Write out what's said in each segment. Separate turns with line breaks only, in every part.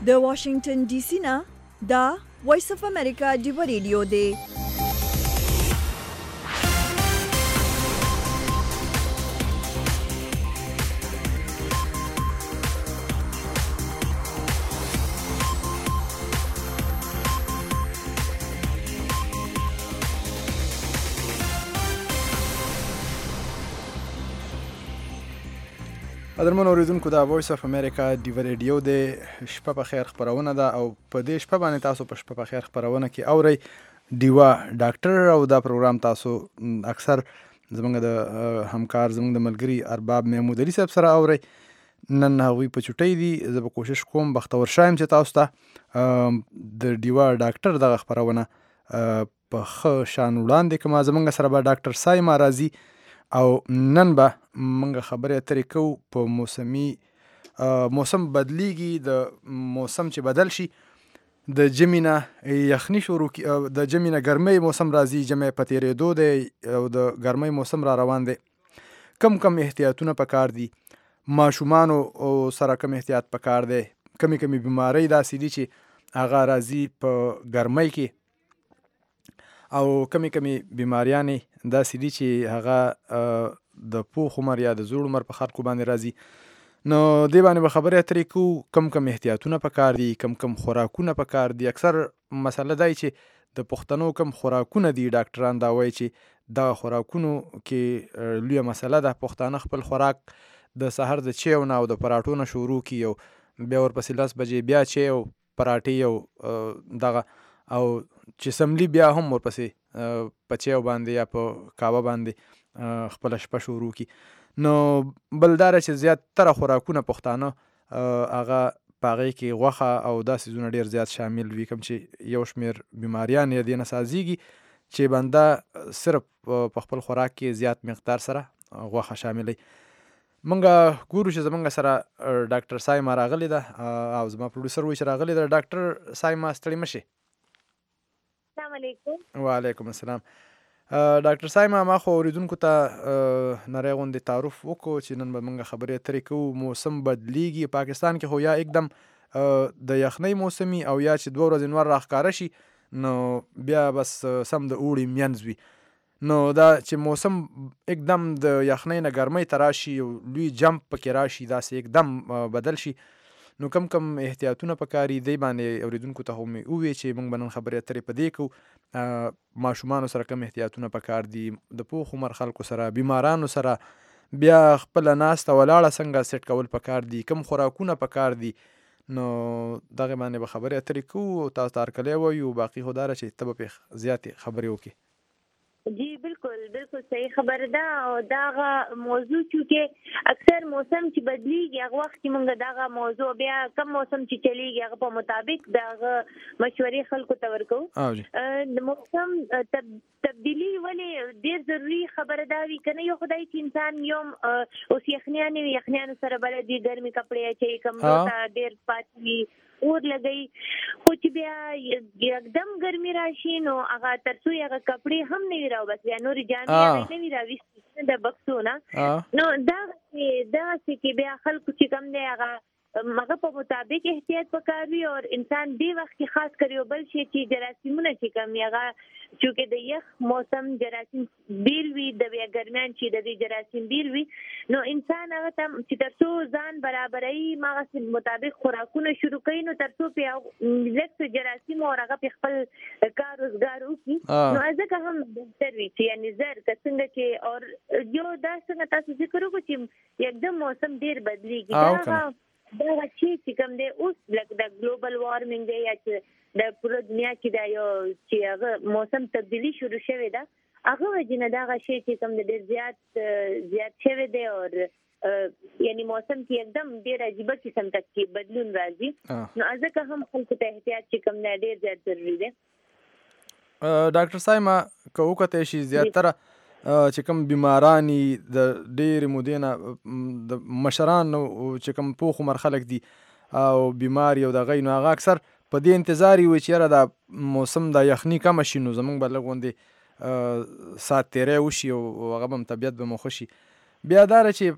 د واشنگټن ډي سي نه دا وایس اف امریکا ډیو ریډیو دی.
قدرمن اوریدونکو دا وایس اف امریکا ډیو ریډیو د شپه په خیر خبرونه ده او په دې شپه باندې تاسو په شپه په خیر خبرونه کې اورئ ډیوا ډاکټر او دا پروګرام تاسو اکثر زمونږ د همکار زمونږ د ملګري ارباب محمود علي صاحب سره اورئ. نن هغوی په چوټۍ دي. زه به کوشش کوم بختور شایم چې تاسو ته د ډیوا ډاکټر دغه خبرونه په ښه شان وړاندې کړم. زمونږ سره به ډاکټر سایما راځي او نن به موږ خبرې اترې کوو په موسم بدلیږي، د موسم چې بدل شي د ژمي نه یخني شروع د ژمي نه ګرمۍ موسم راځي، ژمی په تېرېدو دی او د ګرمۍ موسم را روان دی. کم احتیاطونه پکار دي، ماشومانو سره کم احتیاط پکار دی، کمی بیماری داسې دي چې هغه راځي په ګرمۍ کې او کمی بیماریانې داسې دي چې هغه د پوخ عمر یا د زوړ عمر په خلکو باندې راځي. نو دې باندې به خبرې اترې کوو، کم احتیاطونه پکار دي، کم خوراکونه پکار دي. اکثر مسله دا چې د پښتنو کم خوراکونه دي، ډاکټران دا وایي چې دغه خوراکونو کې لویه مسله ده. پښتانه خپل خوراک د سحر د چایو نه او د پراټو نه شروع کي او بیا ورپسې 10 بجې بیا چای او پراټې او دغه او چې سملي بیا هم ورپسې په چایو باندې یا په کاوه باندې خپل شپه شروع کی. نو بل داره چې زیاتره خوراکونه پښتانه هغه په هغې کې غوښه او داسې څیزونه ډېر زیات شامل وي، کوم چې یو شمېر بیماریان یې دې نه سازیږي چې بنده صرف په خپل خوراک کې زیات مقدار سره غوښه شاملوي. مونږ ګورو چې زمونږ سره ډاکټر سایما راغلی ده او زما پروډوسر وایي چې راغلی ده. ډاکټر سایما ستړي مه شئ.
السلام علیکم.
وعلیکم السلام. ډاکټر سایما ما خو اوریدونکو ته نری غوندې تعارف وکړو چې نن به موږ خبرې اترې کوو. موسم بدلیږي پاکستان کې، خو یا एकदम د یخنۍ موسمي او یا چې 2 ورځې نور راښکاره شي نو بیا بس سم د اوړي مینځ وي. نو دا چې موسم एकदम د یخنۍ نه ګرمۍ ته راشي او لوی جمپ پکې راشي، داسې एकदम بدل شي، نو کم احتیاطونه پکاري. دی باندې اوریدونکو ته هم ووایي چې موږ به نن خبرې اترې په دې کوو. ماشومانو سره کم احتیاطونه پکار دي، د پوخ عمر خلکو سره، بیمارانو سره، بیا خپله ناسته ولاړه څنګه سیټ کول پکار دي، کم خوراکونه پکار دي. نو دغه باندې به خبرې اترې کوو او تاسو ته هرکلی وایو. باقي خو دا ده چې ته به پرې زیاتې خبرې وکړې.
جی بالکل صحیح خبره ده. او دغه موضوع چې اکثر موسم چې بدلیږي هغه وخت کې موږ دغه موضوع بیا کم موسم چې چلیږي هغه په مطابق دغه مشورې خلکو ته ورکوو. د موسم تبدیلی ولې ډېر ضروري خبره ده وي که نه. یو خدای چې انسان یوم اوس یخنیانو سره بلد وي، ګرمې کپړې اچوي، کمرو ته ډېر پاتې وي، اور لګوي، خو چې بیا یکدم ګرمي راشي نو هغه تر څو هغه کپړې هم نه وي راوباسي یا نورې جامې هغه نه وي راویستې د بکسو نه. نو دغسې کې بیا خلکو چې کوم دی هغه په مطابق احتیاط پکار وي. او انسان دې وخت کې خاص کر یو بل شی چې جراثیمونه چې کوم هغه چونکې د یخ موسم جراثیم بیل وي، د بیا ګرمیان چې د دې جراثیم بیل وي، نو انسان هغه ته چې تر څو ځان برابروي هغه مطابق خوراکونه شروع کوي، نو تر څو پې لږ څه جراثیم او هغه پې خپل کار روزګار وکړي، نو ځکه هم بهتر وي چې یعنې زر که څنګه چې اور یو دا څنګه تاسو ذکر وکړو چې یکدم موسم ډېر بدلیږي. دا چې کوم دی اوس لکه د ګلوبل وارمنګ دی یا چې د پوره دنیا کې دا یو چې هغه موسم تبدیلی شروع شوې ده، هغه وجې نه دغه شی چې کوم دی ډېر زیات شوی دی او یعنی موسم کې एकदम ډېر عجیبه قسم تک کې بدلون راځي. نو ځکه هم خلکو ته احتیاط چې کوم دی ډېر زیات ضروري دی.
ډاکټر سایما که وکتای شي زیاتره چې کوم بیمارانی د ډېرې مودې نه د مشرانو چې کوم پوخ عمر خلک دي او بیمار یو د غي نو هغه اکثر په دې انتظار وي چې یاره دا موسم د یخني کمه شي نو زمونږ به لږ غوندې ساعت تیری وشي او هغه به هم طبیعت به مو ښه شي. بیا دا ده چې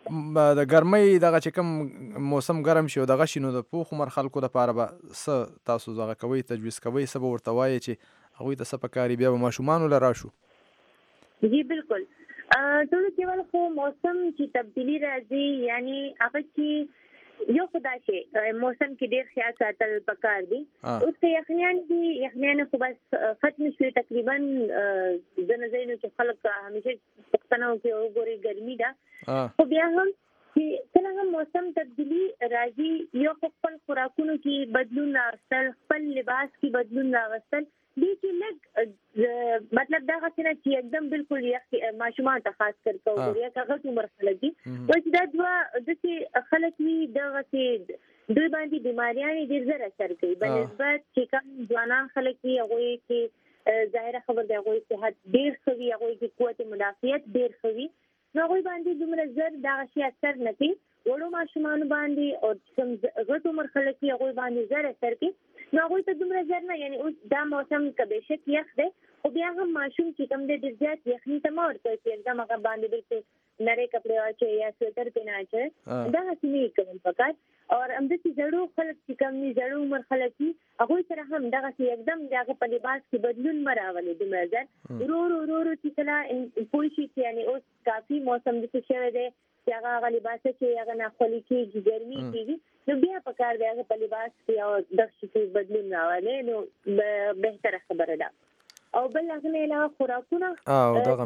د ګرمۍ دغه چې کوم موسم ګرم شي او دغه شي نو د پوخ عمر خلکو دپاره به څه تاسو دغه کوئ تجویز کوئ څه به ورته وایې چې هغوی ته څه پکار بیا به ماشومانو له راشو؟
جی بالکل ټولو کې ول خو موسم چې تبدیلی راځي یعنی هغه چې یو خدا شي موسم کې ډیر خیال ساتل پکار دي اوس که یخنیان خو بس ختم شوي تقریبا ځنه ځایونو کې خلک همیشه پښتنو کې وګوري ګرمي ده خو بیا هم چې کله هم موسم تبدیلی راځي یو خپل خوراکونو کې بدلون راوستل خپل لباس کې بدلون راوستل دې کې لږ مطلب دا غوښتنه چې एकदम بالکل یخ ماشومان ته خاص کر کوي یا هغه عمر خلک دي چې دا دوا د چې خلک وي دغه چې دوی باندې بیماریاں ډېر زر اثر کوي بنسبت چې کوم ځوانان خلک وي هغه کې ظاهره خبر دی هغه صحت ډېر خوي هغه کې قوت مدافعت ډېر خوي نو هغه باندې دومره زر دا شي اثر نه کوي وړو ماشومان باندې او کوم غټ عمر خلک وي هغه باندې زر اثر کوي نو هغه ته دومره زر نه یعنی اوس دا موسم کبه شک یخ دی او بیا هم ماشوم چې کوم د ډیر زیات یخني ته مور کوي چې एकदम هغه باندې بالکل نری کپڑے واچي یا سویټر پہنا اچي دا هڅه کوي فقط اور هم د زړو خلک چې کوم نه زړو عمر خلک دي هغه سره هم دا چې एकदम دغه په لباس کې بدلون مراولي د مرزر ورو چې کله پوي شي یعنی اوس کافي موسم د څه شوی دی چې هغه لباس چې هغه نه خولي کېږي ګرمي کېږي نو بیا په کار دی هغه په لباس کې او د شي بدلون راولي نو بهتره خبره ده او بل هغه نه علاوه خوراکونه
دغه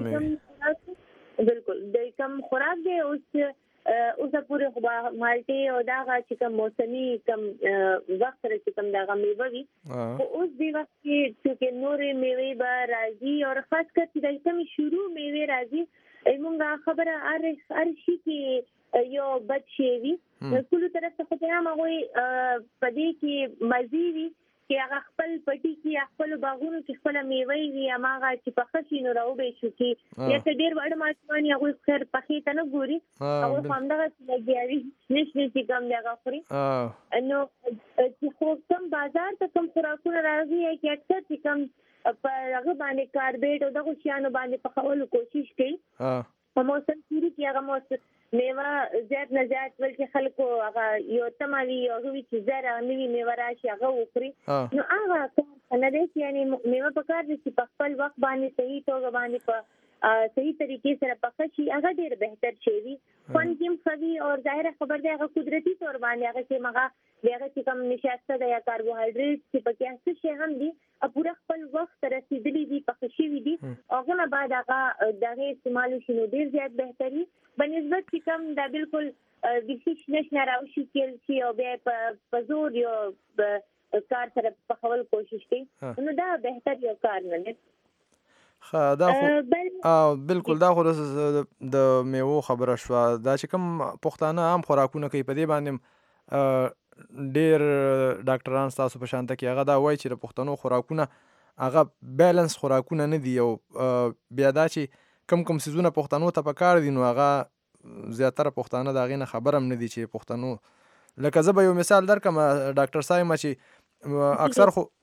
مې
بالکل د کوم خوراک دی اوس پورې خو مالټي او دغه چې کوم موسمي کوم وخت سره چې کوم دغه میوه وي او اوس دی وخت کې چې نورې میوې به راځي او خاص کر چې د کوم شروع میوې راځي موږ خبره هر شي کې یو بد شي وي ټول طرف ته خو هم هغه پدې کې مزي وي چې هغه خپل پټي کې خپل باغونو کې خپل میوې وي هغه چې په خشي نو راو به شو کې یا ډېر وړ ماشومان هغه خیر پخې ته نه ګوري هغه هم دغه لګیاوي نشي چې کوم ځای خوري نو چې خو کوم بازار ته کوم خوراکونه راځي چې اکثر چې کوم په هغه باندې کاربیټ او دغه شیانو باندې په خولو کوشش کوي په موسم کې هغه موسم میوه زیات نه زیات بلکې خلکو هغه یو تموي او هغه چې زره نوی میوه راشي هغه وکړي نو هغه څنګه دی یعنی میوه په کار دي چې په خپل وخت باندې صحیح توګه باندې په صحیح طریقې سره پخه شي هغه ډیر بهتر شي وي فنکیم خوي او ظاهره خبر دی هغه قدرتي تور باندې هغه چې مغه هغه چې کوم نشاسته دی یا کاربوهایډریټ چې پکې هڅه شي هم دي پورا خپل وخت رسیدلی دي پخه شي وي دي هغه نه بعد هغه دغه استعمال شنو ډیر زیات بهتري بنسبت چې کوم دا بالکل د هیڅ نشه راوشي چې او بیا په زور یو کار سره په خپل کوشش کوي نو دا بهتر یو کار نه دی
دا خو بالکل دا خو د میوو خبره شو دا چې کوم پښتانه عام خوراکونه کوي په دې باندې ډیر ډاکټران تاسو په شانته کې هغه دا وایي چې د پښتنو خوراکونه هغه بیلنس خوراکونه نه دي او بیا دا چې کم سیزونه پښتنو ته پکار دي نو هغه زیاتره پښتانه دا غینه خبر هم نه دي چې پښتنو لکه زه به یو مثال درکم ډاکټر صاحب چې اکثر خو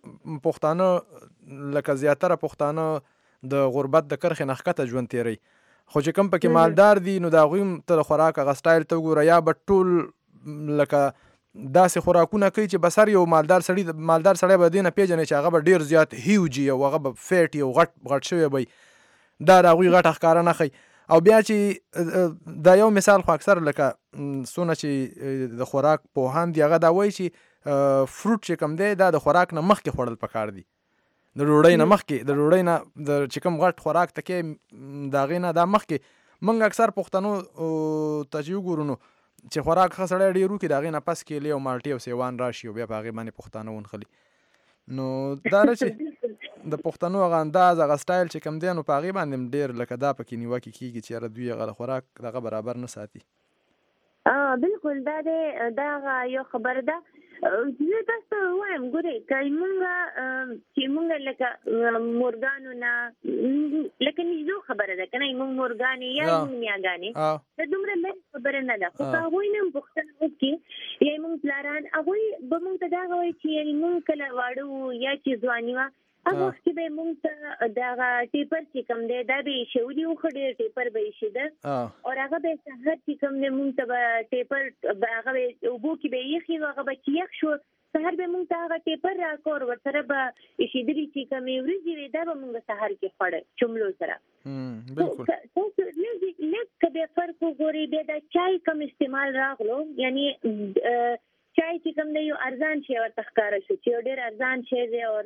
پښتانه لکه زیاتره پښتانه د غربت د کرخې نه ښکته ژوند تیری خو چې کوم پکې مالدار دي نو د هغوی ته د خوراک هغه سټایل ته وګوره یا به ټول لکه داسې خوراکونه کوي چې بسر یو مالدار سړی به دې نه پیژنې چې هغه به ډېر زیات هیوج او هغه به فیټ یو غټ شوی به دا د هغوی غټه ښکاره نه ښیي او بیا چې دا یو مثال خو اکثر لکه څونه چې د خوراک پوهان دي هغه دا وایي چې فروټ چې کوم دی دا د خوراک نه مخکې خوړل پکار دي د ډوډۍ نه مخکې د ډوډۍ نه د چې کوم غټ خوراک ته کې د هغې نه دا مخکې موږ اکثر پښتنو ته چې وګورو نو چې خوراک ښه سړی ډېر وکړي د هغې نه پس کیلې او مالټې او سیوان راشي او بیا په هغې باندې پښتانه ونښلي نو دا نه چې د پښتنو هغه انداز هغه سټایل چې کوم دی نو په هغې باندې هم ډېر لکه دا پکې نیوکې کېږي چې یاره دوی هغه د خوراک دغه برابر نه ساتي
بالکل دا دی دا یو خبره ده زه تاسو وایم ګورئ که موږ لکه مورګانو نه لکه نږدې خبره ده که نه موږ مورګانې یا موږ نیاګانې دا دومره لږ خبره نه ده خو که هغوی نه هم پوښتنه وکړي یا موږ پلاران هغوی به موږ ته دا وایي چې یعنې موږ کله واړه وو یا چې ځواني وه هغه وخت کې به مونږ ته دغه ټیپر چې کوم دی دا به شولي وخړې ټیپر به شي ده او هغه به سحر چې کوم دی مونږ ته به ټیپر هغه به وبو کې به یخي هغه به چې یخ شو سحر به مونږ ته هغه ټیپر راکور ورسره به شیدري چې کومې ورځې وي دا به مونږ سحر کې خوړل چملو سره بالکل لږ کبه فرق وګوري به دا چای کم استعمال راغلو یعنی چای چې کوم دی یو ارزان شی ورته ښکاره شو چې ډېر ارزان شی دی او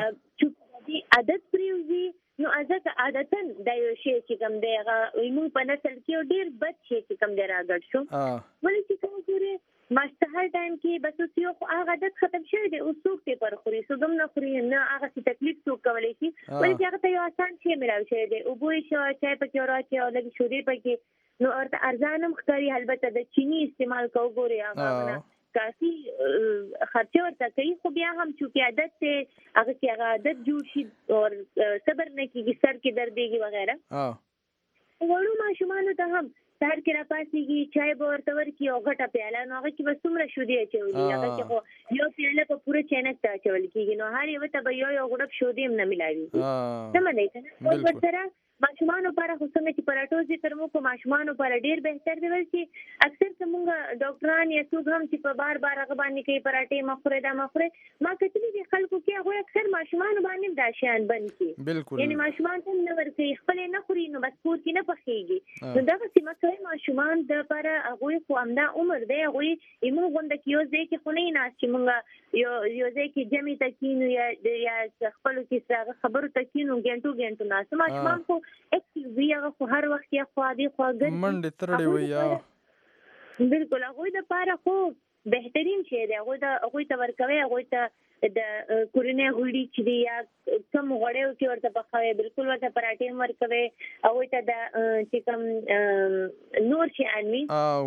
چې عادت پریوزي نو ازت عادتاً دا یو شی چې کوم دی هغه موږ په نسل کې ډېر بد شی چې کوم دی راګډ شو ولې چې کوم ګوري ماستهر ټایم کې بس یو هغه عادت ختم شوی دی او څوک پیپر خوري څوک نه خوري نه هغه څه تکلیف څوک کولی شي ولې چې هغه ته یو آسان شی ملاوي شوی دی او بوی شو چای پکې راځي او لږ شوري پکې نو ورته ارزانم ښکاري البته د چینی استعمال کوو ګوري هغه کافی خرچه ورته کوي خو بیا هم چې عادت ته هغه کې هغه عادت جوړ شي او صبر نه کیږي سر کې درد دیږي وغیرہ وړو ماشومانو ته هم سهار کې را پاسېږي چای به ورته ورکړي او غټه پیاله نو هغه کې به څومره شودې اچولي هغه کې خو یو پیاله په پوره چینک ته اچول کېږي نو هر یو ته به یو غوړپ شودې هم نه ملاوي سمه دی که نه ورسره ماشومانو لپاره خو څنګه چې پراټو ذکر مو کو ماشومانو لپاره ډیر بهتر دی چې اکثر څنګه ډاکټران یا څوک هم چې په بار هغه باندې کوي پراټې مخوره دا مخوره ما کتلې دي خلکو کې هغه اکثر ماشومانو باندې دا شیان بند کی
بالکل
یعنی ماشومان ته نه ورکي خپل نه خوري نو بس کور کې نه پخېږي نو دا څه مسله ماشومان د لپاره هغه خو همدا عمر دی هغه ایمو غونډه کې یو ځای کې خو نه ناس چې مونږ یو ځای کې جمعي تکینو یا خپل کې خبرو تکینو ګنټو ناس ماشومان خو اکټیو وی هغه خو هر وخت یا خو دې خو ګر
منډه ترړې وي یا
بالکل هغه د پاره خو بهترین شی دی هغه ته ورکوي هغه ته د کورنۍ غوړي چې دی یا کوم غوړیو چې ورته پخوي بالکل ورته پراټې ورکوي هغه ته د چې کوم نور شي انمي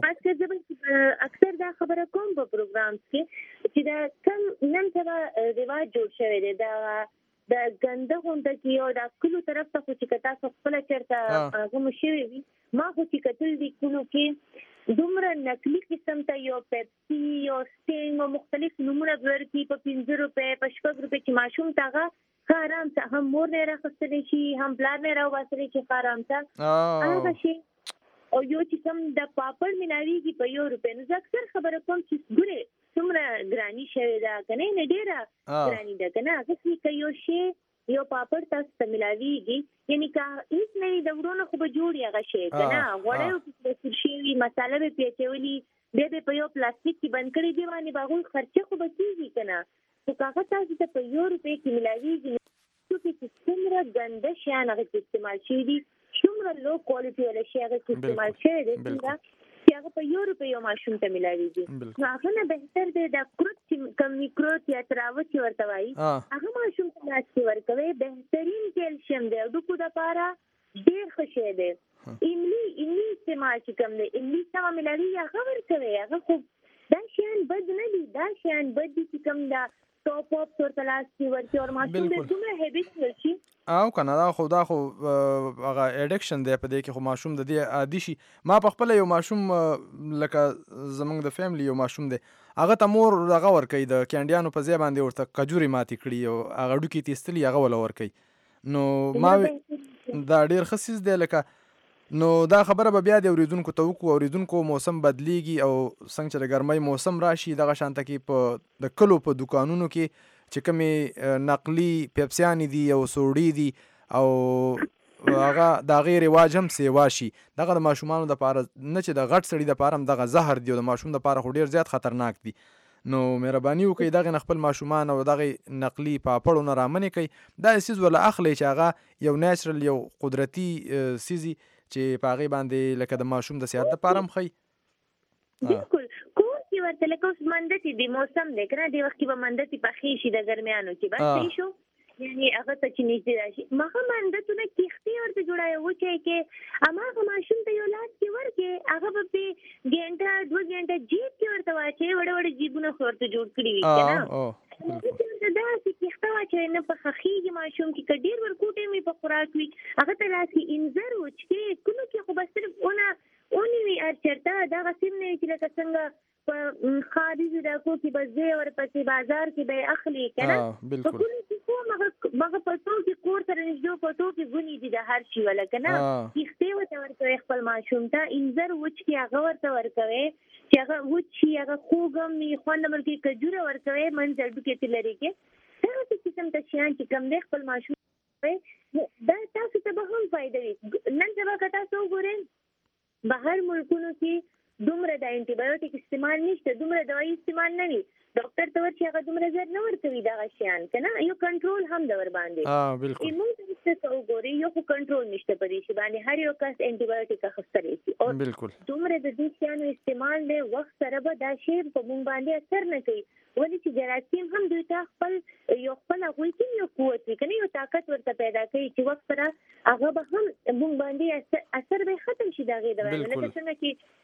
اکثر دا خبره کوم په پروګرامز کې چې دا کم نن سبا رواج جوړ شوی دی دا د ګنده غونډه کې یو د کلو طرف ته خو چې کتا خپل چرته کوم شی وي ما خو چې کتل دي کلو کې دومره نقلي قسم ته یو پیپسي یو سټینګ او مختلف نمونه ورکي په 15 روپے په 10 روپے چې ماشوم تاغه آرام ته هم مور نه راخستلی شي هم بلار نه راوځي چې آرام ته هغه شي او یو چې کوم د پاپړ ملاويږي په 1 روپے نو اکثر خبره کوم چې ګوره څومره ګرانی شوی دا کنه نه ډیره ګرانی ده کنه هغه چې یو شی یو پاپړ تاسو ته ملاويږي یعنی کا هیڅ نه د ورونو خو به جوړي هغه شی کنه غوړیو کې شي مساله به پیچولي به په یو پلاستیک کې بند کړی دی باندې باغوي خرچه خو به کیږي کنه نو کاغذ تاسو ته په 1 روپے کې ملاويږي چې څومره ګنده شیان هغه استعمال شي دي څومره لو کوالټي ولا شي هغه استعمال شي دي چې هغه په 1 روپے یو ماشوم ته ملاويږي نو هغه نه بهتر دی د کروت کم میکروت یا تراوت ورته وایي هغه ماشوم ته لاس ورکوي بهترین کیلشیم دی او د کو د پاره ډیر خوشی دی ایملی استعمال چې کوم دی ایملی سم ملاوي هغه ورکوي هغه خو دا شیان بد نه دي دا شیان بد دي چې کوم دا ټاپ اپ ورته لاس ورکوي او ماشوم د کومه هیبټ ورشي
او کنه دا خو هغه اډکشن دی په دې کې خو ماشوم د دې عادي شي ما په خپل یو ماشوم لکه زمونږ د فیملی یو ماشوم دی هغه ته مور هغه ورکوي د کینډیانو په ځای باندې ورته کجوري ماتې کړي او هغه ډوکې تیستلي هغه ولا ورکوي نو ما دا ډیر خصیص دی لکه نو دا خبره به بیا د اوریدونکو ته وکړو اوریدونکو موسم بدلیږي او څنګه چې د ګرمۍ موسم راشي دغه شانته کې په د کلو په دکانونو کې چې کومې نقلي پیپسیانې دي او سوډي دي او هغه د هغې رواج هم سیوا شي دغه د ماشومانو دپاره نه چې د غټ سړي دپاره هم دغه زهر دي او د ماشوم دپاره خو ډېر زیات خطرناک دي نو مهرباني وکړئ دغې نه خپل ماشومان او دغې نقلي پاپړو نه رامنې کوي دا څیز ولا اخلئ چې هغه یو نیچرل یو قدرتي څیزي چې په هغې باندې لکه د ماشوم د صحت دپاره هم ښایي
بالکل کور کې ورته لکه اوس منډتې د موسم دی که نه دې وخت کې به منډتې پخې شي د ګرمیانو کې بس صحیح شو یعنی هغه ته چې نږدې راشي ماښه منډتونه کښتې ورته جوړوي وچی کې هماغه ماشوم ته یو لاس کې ورکړې هغه به پرې ګنټه 2 ګنټه جیب کې ورته واچوي وړه وړه جیبونه خو ورته جوړ کړي وي که نه دا چې کښته واچوي نه په خخېږي ماشوم کې که ډېر ورکوټی مې په خوراک وي هغه ته لاسې انځر وچکې کلو کې خو به صرف اونې وي هر چېرته دغه سیم نه وي چې لکه څنګه په خارجي علاقو کې به ځې ورپسې بازار کې به یې اخلي که نه په کلو کې خو هغه پټو کې کور سره نږدې پټو کې ګونې دي د هر شي ولا که نه کښتې ورته ورکوئ خپل ماشوم ته انځر وچکې هغه ورته ورکوئ چې هغه وچ شي هغه خوږ هم وي خوند هم ورکوي کجوره ورکوئ منځ هډوکې لرې کې دغسې قسم ته شیان چې کوم دی خپل ماشوم دا تاسو ته به هم فایده وي نن سبا که تاسو وګورئ بهر ملکونو کې دومره د انټي بایوټیک استعمال نشته دومره دوايي استعمال نه وي ډاکټر ته ورشي هغه دومره زر نه ورکوي دغه شیان که نه یو کنټرول هم ده ورباندې
بالکل
موږ ته وګورئ یو خو کنټرول نشته په دې شي باندې هر یو کس انټي بایوټیک اخیستلی شي او دومره د دې شیانو استعمال دی وخت سره به دا شی په موږ باندې اثر نه کوي ولې چې جراثیم هم دوی ته خپل هغوی کې یو قوت وي که نه یو طاقت ورته پیدا کوي چې وخت سره هغه به هم موږ باندې اثر به ختم شي د هغې د باندې لکه څنګه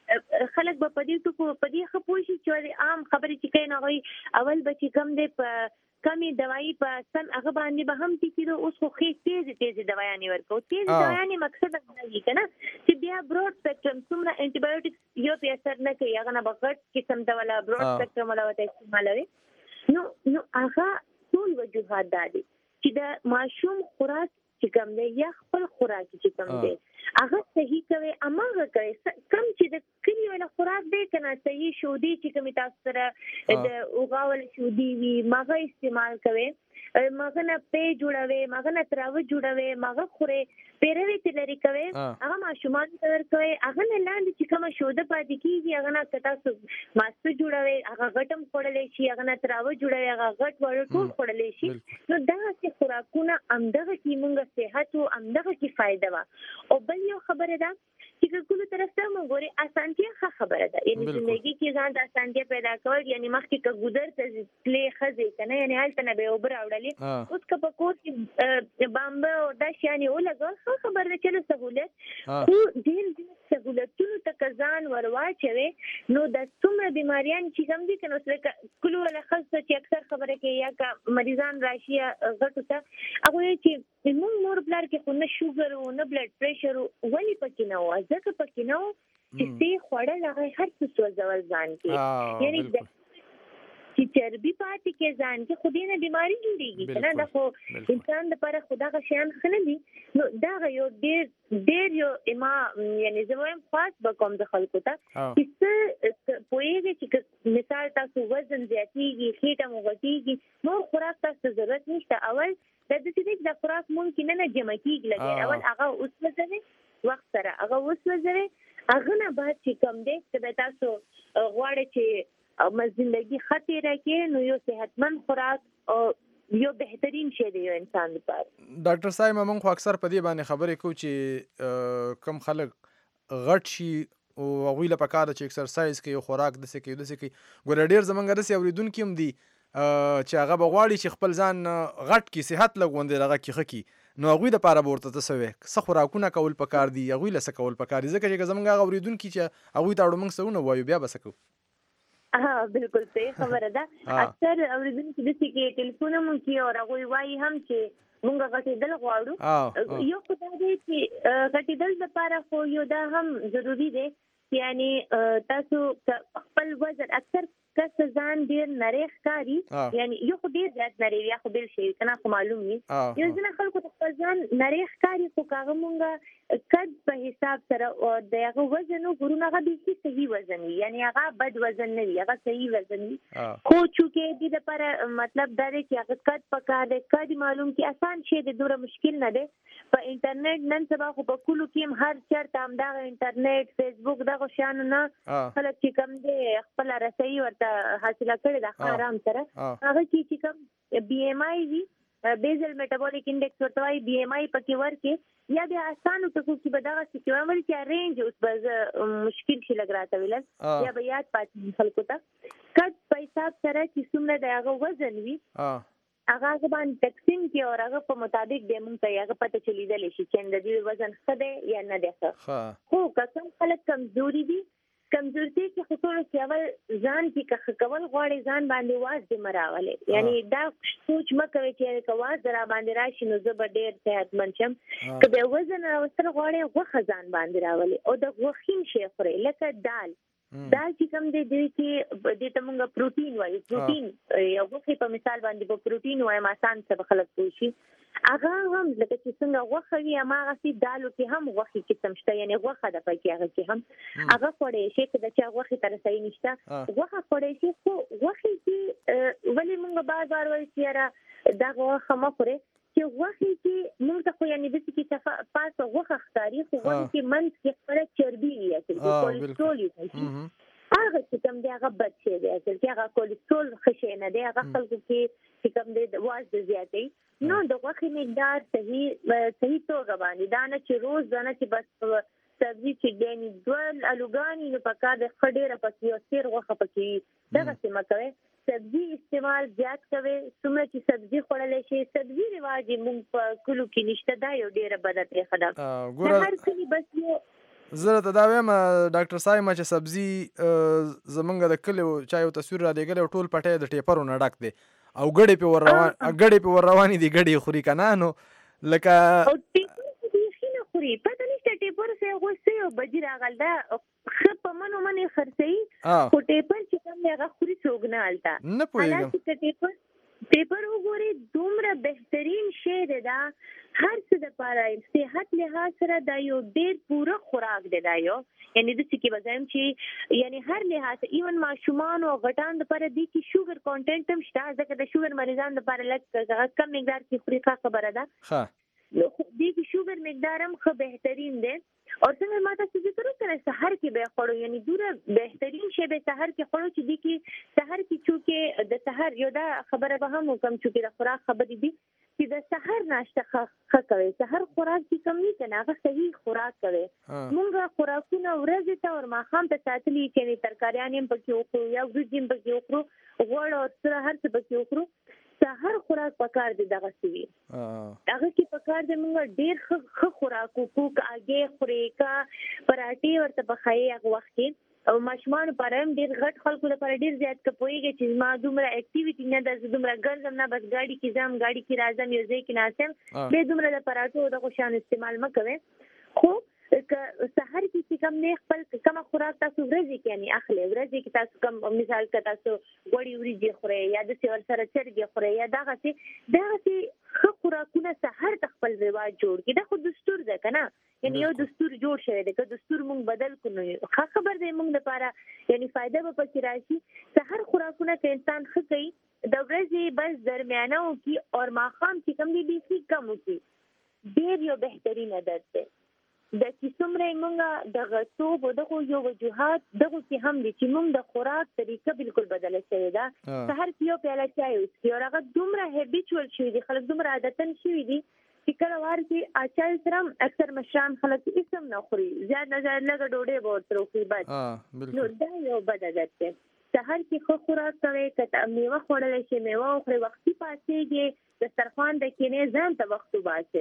چې خلک به په دې ټکو په دې ښه پوه شي چې عام خبرې چې کوي نو هغوی اول به چې کم دی په کمې دوایي په سم هغه باندې به هم ټیکېدو اوس خو ښې تیزې دوایانې ورکوو تیزې دوایانې مقصد همدا وي که نه چې بیا براډ سپیکټرم څومره انټي بایوټکس یو پې اثر نه کوي هغه نه به غټ قسم ته والا براډ سپیکټرم والا ورته استعمالوي نو هغه ټول وجوهات دا دي چې د ماشوم خوراک چې کوم دی یا خپل خوراک چې کوم دی هغه صحیح کوي هماغه کوي کم چې د کلي والا خوراک دی که نه صحیح شودې چې کومې تاسو سره د اوغاوله شودې وي مغه استعمال کوي مغه نه پی جوړوي مغه نه تراوه جوړوي مغه خوري پیروي ته لري کوي هغه ماشومان ته ورکوي هغه نه لاندې چې کومه شوده پاتې کېږي هغه نه که تاسو ماسته جوړوي هغه غټ هم خوړلی شي هغه نه تراوه جوړوي هغه غټ وړ ټول خوړلی شي نو دغسې خوراکونه همدغه کې مونږ صحت و همدغه کې فایده وه او بل یو خبره ده چې که کلو طرف ته مو ګوري اسانتیا ښه خبره ده یعنې زندګي کې ځان ته اسانتیا پیدا کول یعنې مخکې که ګودر ته تلې ښځې که نه یعنې هلته نه به یې اوبه راوړلې اوس که په کور کې بامبه او دا شیان یې ولګول ښه خبره ده چلو سهولت خو ډېر سهولتونو ته که ځان ور واچوې نو د څومره بیماریان چې کوم دي که نو کلو والا ښځو ته چې اکثر خبره کوي یا که مریضان راشي غټو ته هغوی یې چې مونږ مور پلار کې خو نه شوګر و نه بلډ پریشر و ولې پکې نه وه ځکه پکې نه و چې څه خوړل هغه هر څه سوځول ځان کې یعنې چې چربي پاتې کې ځان کې خو دې نه بیماري جوړېږي که نه دا خو انسان دپاره خو دغه شیان ښه نه دي نو دغه یو ډېر یو یعنې زه وایم خاص به کوم د خلکو ته چې څه پوهېږي چې مثال تاسو وزن زیاتېږي خېټه مو غټېږي نور خوراک تاسو ته ضرورت نشته اول دا داسې دی چې د خوراک ممکن نه جمع کېږي لګي اول هغه وسوځوي وخت سره هغه وسوځوي هغه نه بعد چې کوم دی که به تاسو غواړئ چې زندګي ښه تېره کړئ نو یو صحتمند خوراک او یو بهترین شی دی یو انسان لپاره
ډاکټر صاحب موږ خو اکثر په دې باندې خبرې کوو چې کم خلک غټ شي او هغوی له پکار ده چې اکسرسایز کوي خوراک داسې کوي ګوره ډېر زمونږ داسې اورېدونکي هم دي چې هغه به غواړي چې خپل ځان غټ کړي صحت لږ غوندې هغه کې ښه کړي نو هغوی دپاره به ورته څه وی څه خوراکونه کول پکار دي هغوی له څه کول پکار دي ځکه چې زمونږ هغه اورېدونکي چې هغوی ته اړو موږ څه ونه وایو بیا به څه کوو
بالکل صحیح خبره ده اکثر اورېدونکي داسې کې ټلیفون هم کوي او هغوی وایي هم چې مونږ غټېدل غواړو یو خو دا دی چې غټېدل دپاره خو یو دا هم ضروري دی یعنې تاسو خپل وزن اکثر کس ځان ډېر نری ښکاري یعنې یو خو ډېر زیات نری وي یا خو بل شی که نه خو معلوم وي یو ځینې خلکو ته خپل ځان نری ښکاري خو که هغه مونږ قد په حساب سره او د هغه وزن وګورو نو هغه بیخي صحیح وزن وي یعنې هغه بد وزن نه وي هغه صحیح وزن وي خو چونکې دې دپاره مطلب دا دی چې هغه قد پکار دی قد معلوم کړي اسان شی دی دومره مشکل نه دی په انټرنیټ نن سبا خو په کلو کې هم هر چېرته همدغه انټرنیټ فیسبوک دغه شیانو نه خلک چې کوم دی خپله رسایي ورته حاصله کړې ده آرام سره هغه کې چې کوم بي ایم آی وي بیزل میټابولیک انډیکس ورته وایي بي ایم آی پکې ورکړي یا بیا اسانو ټکو کې به دغسې کې وایم ولې چې رینج اوس به زه مشکل شي لږ راته ویل یا به یاد پاتې خلکو ته قد په حساب سره چې څومره د هغه وزن وي هغه باندې تقسیم کړي او هغه په مطابق بیا موږ ته هغه پته چلیدلی شي چې د دې وزن ښه دی یا نه دی ښه خو که کوم خلک کمزوري دي کمزوري دې کې خصوصا چې اول ځان کې که کول غواړي ځان باندې واز دې مراولې یعنی دا سوچ مکوي چې کواز را باندې راشي نو زه به ډېر صحتمند شم که به وزن راوستل غواړي غوښه ځان باندې راولې او د غوښین شي خوري لکه دال چې کوم دې کې دې ته موږ پروتین وایي پروتین یو غوښه په مثال باندې په پروتین وایي آسان څه خلک پوښي هغه هم لکه چې څنګه غوښه وي هماغه سي دالو کې هم غوښه قسم شته یعنی غوښه د پکې هغه کې هم هغه خوړې شي چې د چا غوښه تر صحیح نشته غوښه خوړې شي خو غوښه کې ولې موږ بار وایي چې را دا غوښه مخوره چې غوښه کې موږ ته خو یعنی د څه کې پاسه غوښه ښکاري خو غوښه کې منځ کې خپل چربي وي چې کولیسټرول وي هغه چې کوم دی هغه بد شي دی چې هغه کولیسټرول خشه نه دی هغه خلکو کې چې کوم دی واز زیاتې نو د غوښې مقدار صحیح توګه باندې دا نه چې روز نه چې بس سبزي چې ګینې دوه الوګانې نو پکار د خډېره پکې او سیر غوښه پکې دغه څه مکوي سبزي استعمال زیات کوي څومره چې سبزي خوړل شي سبزي رواج موږ په کلو کې نشته دا یو ډېره بده طریقه ده هر کلی بس یو
زه ته دا وایم ډاکټر صاحب چې سبزي زمونږ د کلیو چا یو تصویر را لېږلی ټول پټی د ټیپرو نه ډک دی او ګړې پې ور روانې دي ګړې خوري که نه نو لکه
بیخي نه خوري پته نشته ټیپر سه غوښتې او بجې راغل دا ښه په منو منې خرڅوي خو ټیپر چې کوم دی هغه خوري څوک نه هلته
نه پوهېږم
ټیپر وګورئ دومره بهترین شی دی دا هر څه دپاره صحت لحاظ سره دا یو ډېر پوره خوراک دی دا یو یعنی داسې کې به زه چې یعنی هر لحاظ ایون ماشومانو او غټانو دپاره دې کې شوګر کانټینټ هم شته ځکه د شوګر مریضانو دپاره لږ کم مقدار کې خوري ښه خبره ده دې کې شوګر مقدار هم ښه بهترین دی او څنګه ما تاسو ذکر وکړ سحر کې به خوړو یعنی دوره بهترین شی به سحر کې خوړو چې دي کې سحر کې چونکې د سحر یو دا خبره به هم کوم چې د خوراک خبرې دي چې د سحر ناشته ښه کوي سحر خوراک چې کم نه کنه هغه صحیح خوراک کوي موږ خوراکونه ورځ ته او ماښام ته ساتلي چې ترکاریان هم پکې وکړو یا وریجې هم پکې وکړو غوړ او سره هر څه پکې وکړو سحر خوراک پکار دي دغه سوي هغه کې پکار دي موږ ډېر ښه خوراک وکړو اگې خوري کا پراټي ورته پخایي هغه وخت کې او ماشومان پر هم ډېر غټ خلکو لپاره ډېر زیات کپويږي چې ما دومره اکټیویټي نه ده دومره ګرځم نه بس ګاډي کې ځم ګاډي کې راځم یو ځای کې ناسم به دومره د پراټو د خوشان استعمال مکوي خو که سحر کې کوم نه خپل کوم خوراک تاسو ورځي کې یعنی اخلي ورځي کې تاسو کوم مثال کې تاسو غوړي وریجې خوري یا د څور سره چرګي خوري یا دغه خو خوراکونه سحر خپل رواج جوړ کړي دا خو دستور ده کنه یعنی یو دستور جوړ شوی دی که دستور مونږ بدل کړو خبر دی مونږ لپاره یعنی فائدہ به پکې راشي سحر خوراکونه ته انسان ښه کوي د ورځې بس درمیانه وکړي او ماښام چې کم دي بیخي کم وکړي ډېر یو بهترین عادت دی د چې څومره موږ د غټوب او دغه یو وجوهات دغه کې هم دي چې موږ د خوراک طریقه بالکل بدله شوې ده سحر کې یو پیاله چای وڅښي او هغه دومره هیبیچوال شوي دي خلک دومره عادتن شوي دي چې کله وار کې اچای سره اکثر مشران خلک اسم نه خوري زیات نه زیات لږ ډوډۍ به ورته وخوري بس نو دا یو بد عادت دی سحر کې ښه خوراک کوئ که میوه خوړلی شي میوه وخورئ وختي پاڅېږئ دسترخوان د کینې ځان ته وخت وباسئ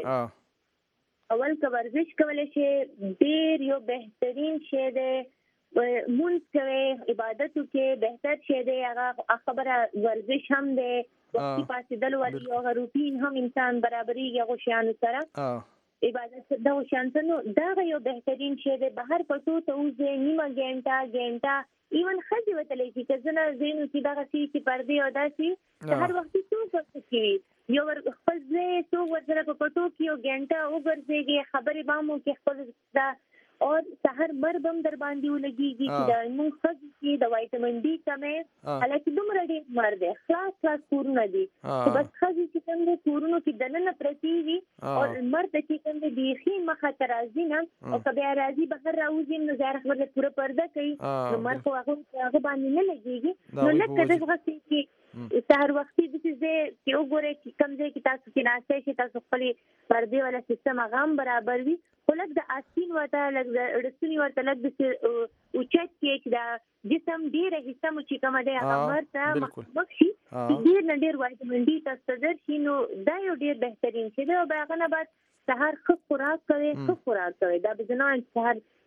اول که ورزش کولی شي ډېر یو بهترین شی دی مونځ کوئ عبادت وکړئ بهتر شی دی هغه خبره ورزش هم دی وختي پاڅېدل ولې هغه روټین هم انسان برابرېږي هغو شیانو سره عبادت دغو شیانو سره نو دغه یو بهترین شی دی بهر پټو ته وځئ نیمه ګنټه ایون ښځې وتلی شي که زه نه ځینو چې دغه شي چې پردې او داسې هر وختي څوک ورته کوي یو خپل ځای څوک ورسره په پټو کې یو ګنټه وګرځېږي خبرې به هم وکړي خپل دا او سحر مر بم در باندې ولګېږي چې د موږ ښځو کې د وایټامین ډي کمی حالانکې دومره ډېر مر دی خلاص کورونه دي خو بس ښځې چې کوم دی کورونو کې دننه پرتې وي او لمر ته چې کوم دی بیخي مخه ته راځي نه او که بیا راځي بهر راوځي نو ظاهره خبره پوره پرده کوي نو مر خو هغه باندې نه لګېږي نو لږ که دغسې کې سحر وختي داسې ځای چې وګورئ چې کوم ځای کې تاسو کې ناستی شي تاسو خپلې پردې والا سیستم هغه هم برابر وي خو لږ د آستین ورته لږ د ړستوني ورته لږ داسې اوچت کړئ چې دا جسم ډېره حصه مو چې کومه دی هغه مر ته مخ شي چې ډېر نه ډېر وایټامین ډي تاسو ته درشي نو دا یو ډېر بهترین شی دی او هغه نه بعد سحر ښه خوراک کوئ دا به زه نه وایم چې سحر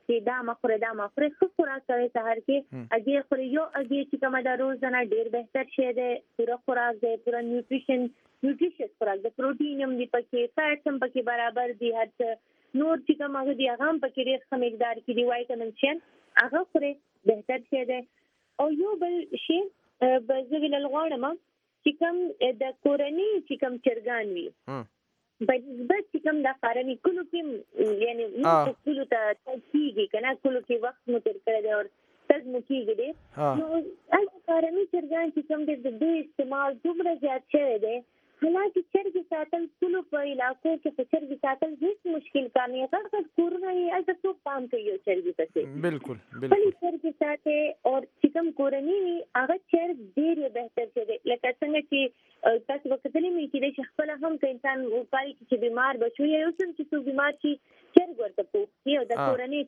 چې دا مخوره ښه خوراک کوي سهار کې اګې خوري یو اګې چې کومه دا روزانه ډیر بهتر شی دی پوره خوراک دی پوره نیوټریشس خوراک دی پروټین هم دی پکې فیټس هم پکې برابر دی هر څه نور چې کوم هغه دی هغه هم پکې ډیر ښه مقدار کې دی وایټامین سی هغه خوري بهتر شی دی او یو بل شی زه ویل غواړم چې کوم د کورنۍ چې کوم چرګان وي بنسبت چې کوم د فارمي کلو کې یعنی کلو ته کیږي کنه کلو کې وخت مو تیر کړی دی او تاسو مو کیږي نو هغه فارمي چرګان چې کوم د دې استعمال دومره زیات شوی دی حالانکه چرګ ساتل کلو په علاقو کې چرګ ساتل هیڅ مشکل کار نه غټ کورونه یې البته څوک پام کوي یو چرګ پسې
بالکل
چرګ ساتي او چې کوم کورنۍ هغه چرګ ډیر بهتر دی لکه څنګه چې تاسو وکړلې مې چې خپل هم که انسان وکړي چې بیمار بچو یا اوسم چې څوک بیمار شي چرګ ورته پوښتنه او د کورنۍ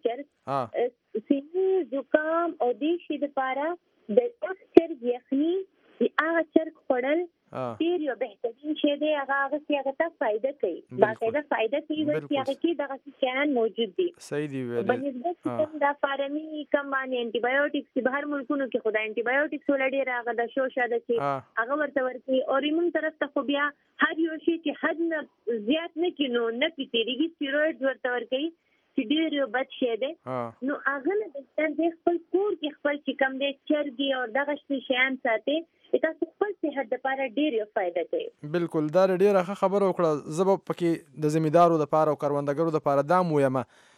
چرګ سینې زکام او دې شي د پاره د چرګ یخني هغه چرګ خورل ډیر یو بهترین شی دی هغه ته فائدہ کوي باقاعده فائدہ کوي چې هغه کې دغه شیان موجود دي
صحیح دی ویل
بنسبت د فارمي کم باندې انټي بایوټکس چې بهر ملکونو کې خدای انټي بایوټکس ولړي راغله د شوشه د چې هغه ورته ورتي او ریمون طرف ته خو بیا هر یو شی چې حد نه زیات نه کینو نه پیتيږي سټیرویډ ورته ورکي چې ډیر یو بد شی دی نو هغه نه د خپل کور کې خپل چې کم دی چرګي او دغه شیان ساتي تاسو خپل صحت لپاره ډیر یو فائدہ کوي
بالکل دا ډیره ښه خبره وکړه زه به پکې د زمیندارو لپاره او کروندګرو لپاره دا وایم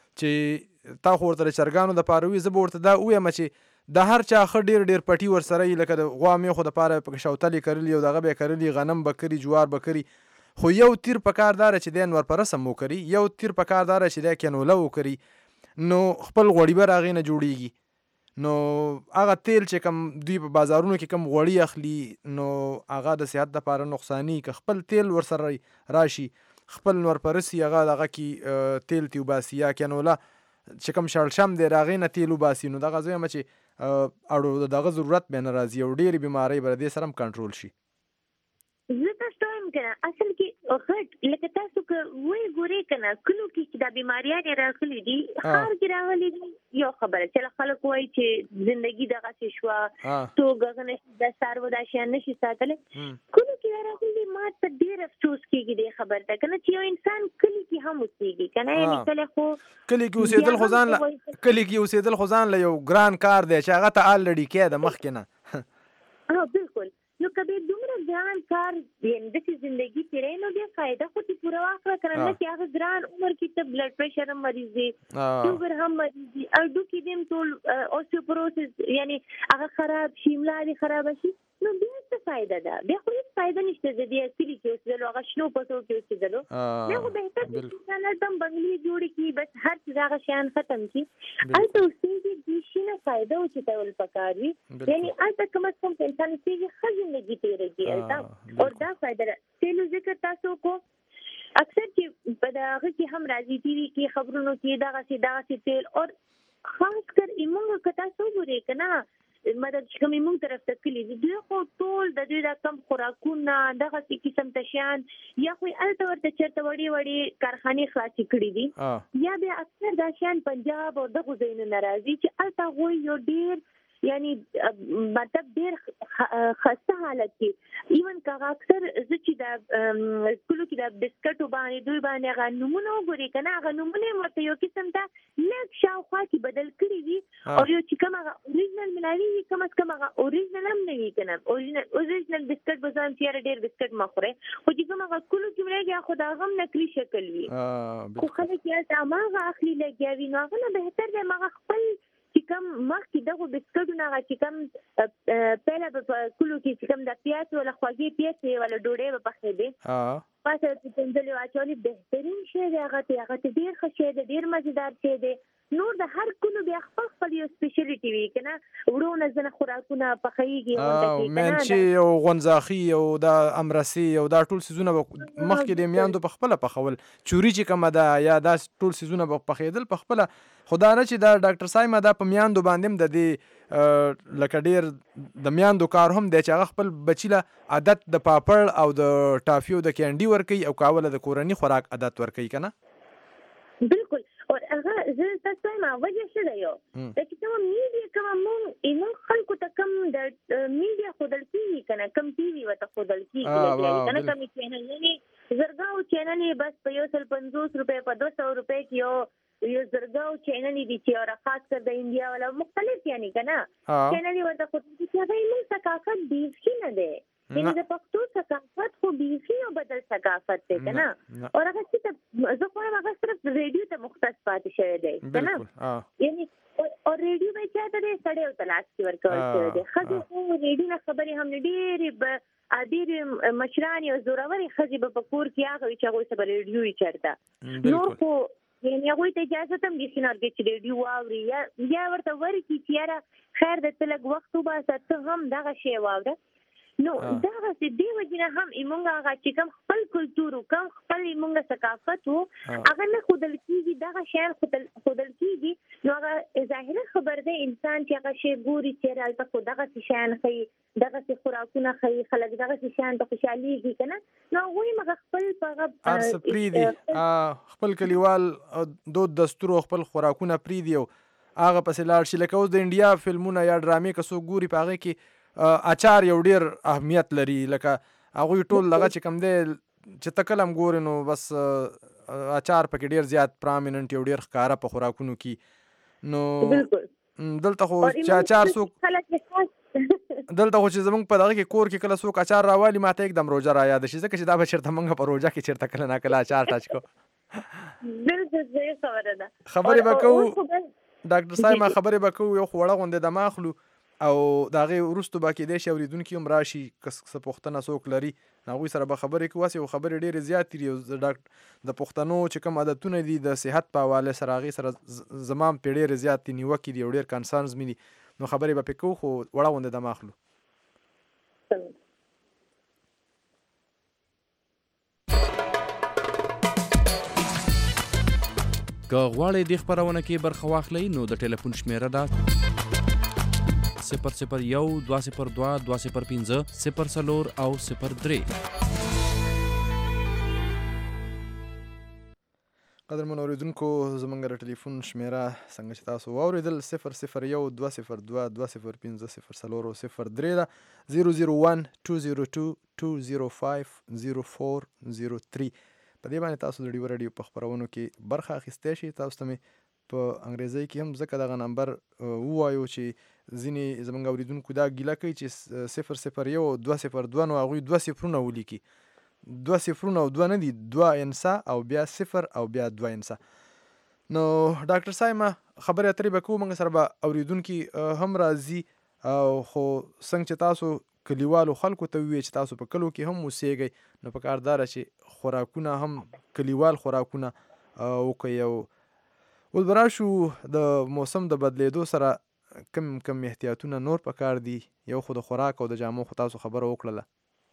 چې تا خو ورته چرګانو لپاره وي زه به ورته دا وایم چې د هر چا ښه ډیر پټي ورسره وي لکه د غوا میخو دپاره پکې شوتلې کرلي او دغه به یې کرلي غنم به کري جوار به کري خو یو تیر په کار داره چې دی نور پرسم وکړي یو تیر په کار داره چې دی کینوله وکړي نو خپل غوړي به هغې نه جوړیږي نو هغه تیل چې کم دوی په بازارونو کې کم غوړي اخلي نو هغه د صحت لپاره نقصاني که خپل تیل ورسره راشي خپل نور پرسي هغه دغه کې تیل تیوباسي یا کینوله چې کم شړشم دی هغې نه تیل وباسي نو دغه زه وایم چې اړو دغه ضرورت به نه راځي او ډېرې بیمارۍ به د دې سره هم کنټرول شي
زه تاسو وایم کنه اصل کې غټ لکه تاسو که وایي ګورئ کنه کلو کې چې دا بیماریانې راغلي دي ښار کې راغلي دي یو خبره چې خلک وایي چې زندگی دغسې شوه توګ هغه نشي دا څاروه دا شیان نشي ساتلی کلو کې راغلي ما ته ډېر افسوس کېږي دې خبر ته کنه چې یو انسان کلي کې هم اوسېږي کنه یعنې کله خو
کلي کې اوسېدل خو ځان له یو ګران کار دی چې هغه ته الرډي کې د مخکې نه
بالکل نو کبھی دومره ګران کار یعنی داسې زندگی تیرې نو بیا فایده خو دې پوره واخله که نه چې هغه ګران عمر کې ته بلډ پریشر هم مریض دی شوګر هم مریض دی هډوکي دې هم ټول اوسټیوپروسس یعنی هغه خراب شي ملا دې خرابه شي نو بیا څه فایده ده بیا خو هېڅ فایده نشته د دې کلي کې اوسېدلو هغه شنو پسو کې اوسېدلو بیا خو بهتر دي چې انسان هلته هم بنګلې جوړې کړي بس هر څه د هغه شیان ختم کړي هلته اوسېږي دې شي نه فایده اوچتول پکار وي یعنې هلته کم از کم که انسان اوسېږي ښه زندګي تېرېږي هلته او دا فایده ده تیلو ذکر تاسو کو اکثر چې په دغه کې هم راځي ټي وي کې خبرونو کې دغسې تیل اور خاص کر زموږ که تاسو وګورئ که نه مطلب چې کومې موږ طرف ته کلي دي دوی خو ټول د دوی دا کم خوراکونه دغسې قسم تشیان یا خو یې هلته ورته چېرته وړې کارخانې خلاصې کړي دي یا بیا اکثر دا شیان پنجاب او دغو ځایونو نه راځي چې هلته هغوی یو ډېر یعنی مطلب ډېر خسته حالت کې ایون که هغه اکثر زه چې دا کلو کې د بسکټو باندې دوی باندې هغه نومونه وګورې که نه هغه نومونه یې ورته یو قسم ته لږ شاوخوا کې بدل کړي وي او یو چې کوم هغه اوریجنل ملاوي وي کم از کم هغه اوریجنل هم نه وي که نه اوریجنل بسکټ به ځان چې یاره ډېر بسکټ مه خورئ خو چې کوم هغه کلو کې ملاوي خو د هغه هم نقلي شکل وي خو خلک یې هلته هماغه اخلي لګیا وي نو هغه نه بهتر دی هغه خپل چې کوم مخکې دغو بسکټونه هغه چې کوم پهله به په کلو کې چې کوم د پیاز ولا خوږې پیسې ولا ډوډۍ به پخېدې پاسه په پنځلې واچولې بهترین شی دی هغه ته ډېر ښه شی دی ډېر مزېدار شی دی نور د هر کلو بیا خپل یو سپیشلیټي وي که نه وړو نه ځنه خوراکونه پخېږي
منچې او غونځاخي او دا امرسي او دا ټول څیزونه به مخکې د میاندو په خپله پخول چوري چې کومه ده یا دا ټول څیزونه به پخېدل په خپله خو دا نه چې دا ډاکټر صاحب دا په میاندو باندې هم د دې لکه ډېر د میاندو کار هم دی چې هغه خپل بچي له عادت د پاپړ او د ټافي او د کینډي ورکوي او کاوله د کورني خوراک عادت ورکوي که نه
بالکل او هغه زه تاسو ما وجه څه دی یو دا چې کوم میډیا کوم موږ خلکو ته کوم د میډیا خودل کیږي کنه کم ټي وي وته خودل کیږي کنه کم چینل نه زرګاو چینل بس په 150 روپے په 200 روپے کې یو زرګاو چینل دي چې اور خاص کر د انډیا ولا مختلف یعنی کنه چینل وته خودل کیږي هغه موږ ثقافت دی نه دی یعنی د پښتو ثقافت خو بیخي او بدل ثقافت دی کنه او هغه چې زه خو هغه صرف ریډیو ته مختص پاتې شوی دی کنه یعنی او ریډیو به چاته دې سړی او تلاش کې ورکول شوی دی خو ریډیو نه خبرې هم ډېرې مشران او زوروري خځې به په کور کې هغه چې هغوی سره ریډیو یې چېرته نور خو یعنی هغوی ته اجازه هم نشي نارګي چې ریډیو واوري یا ورته ورکړي چې یاره خیر د ته لږ وخت وباسه ته هم دغه شی واوره نو دغه دې وجنه هم ایمونږ هغه چې کوم خپل کلتور او کوم خپل ایمونږ ثقافت وو هغه نه خودل کیږي دغه شعر خودل کیږي نو هغه ظاهره خبر ده انسان چې هغه شی ګوري چې راځي خو دغه شان خي دغه خوراکونه خي خلک دغه شان ته خوشاليږي کنه نو وایي مګ خپل په
ارس پریدي خپل کلیوال دود دستور خپل خوراکونه پریدي او هغه پسې لاړ شي لکه اوس د انډیا فلمونه یا ډرامې کسو ګوري پاغه کې اچار یو ډیر اهمیت لري لکه هغه ټول لغه چې کم دی چې تکلم ګوري نو بس اچار پکې ډیر زیات پرامیننت یو ډیر ښکارا په خوراکونو کې نو دلته خو چې اچار څوک دلته خو چې زمونږ په دغه کې کور کې کله څوک اچار راوالي ماته एकदम روزه را یاد شي ځکه چې دا به چېرته مونږ په روزه کې چېرته کله نه کله اچار ټاچ کو
بالکل صحیح خبره ده
خبرې به کوو ډاکټر صاحب ما خبرې به کوو یو خوړه غونډه د ماخلو او دا غي ورستو باکې د شوریدونکو هم راشي کس پښتنه څوک لري هغه سره به خبرې کوي او خبرې ډېرې زیات دي د پښتنو چې کوم عادتونه دي د صحت په حواله سره هغه سره زمام پیډېر زیات دي نیوکې دي ډېر کنسرنز مې دي نو خبرې به پکو خو وړه ونده د ماخلو
که غواړئ د خبرونه کې برخه واخلئ نو د ټلیفون شمیره ده 001 202 205 04 او 03
قدرمن اوریدونکو زمونږ د ټلیفون شمیره څنګه چې تاسو واوریدل 001 202 205 04 ده 001 202 205 0403 په دې باندې تاسو د رادیو په خبرونو کې برخه اخیستی شئ تاسو ته په انګریزي کې هم ځکه دغه نمبر ووایو چې ځینې زمونږ اوریدونکو دا ګیله کوي چې 001 202 نو هغوی 2 صفرونه ولیکي 2 صفرونه او 2 نه دي 2 انسا او بیا 0 او بیا 2 انسا نو ډاکټر صاحب خبرې اترې به کوو موږ سره به اوریدونکي هم راځي او خو څنګه چې تاسو کلیوالو خلکو ته ووایي چې تاسو په کلو کې هم اوسیږئ نو پکار داره چې خوراکونه هم کلیوال خوراکونه وکړئ او اوس به راشو د موسم د بدلیدو سره کم احتیاطونه نور پکار دي یو خو د خوراک او د جامو خو تاسو خبره وکړله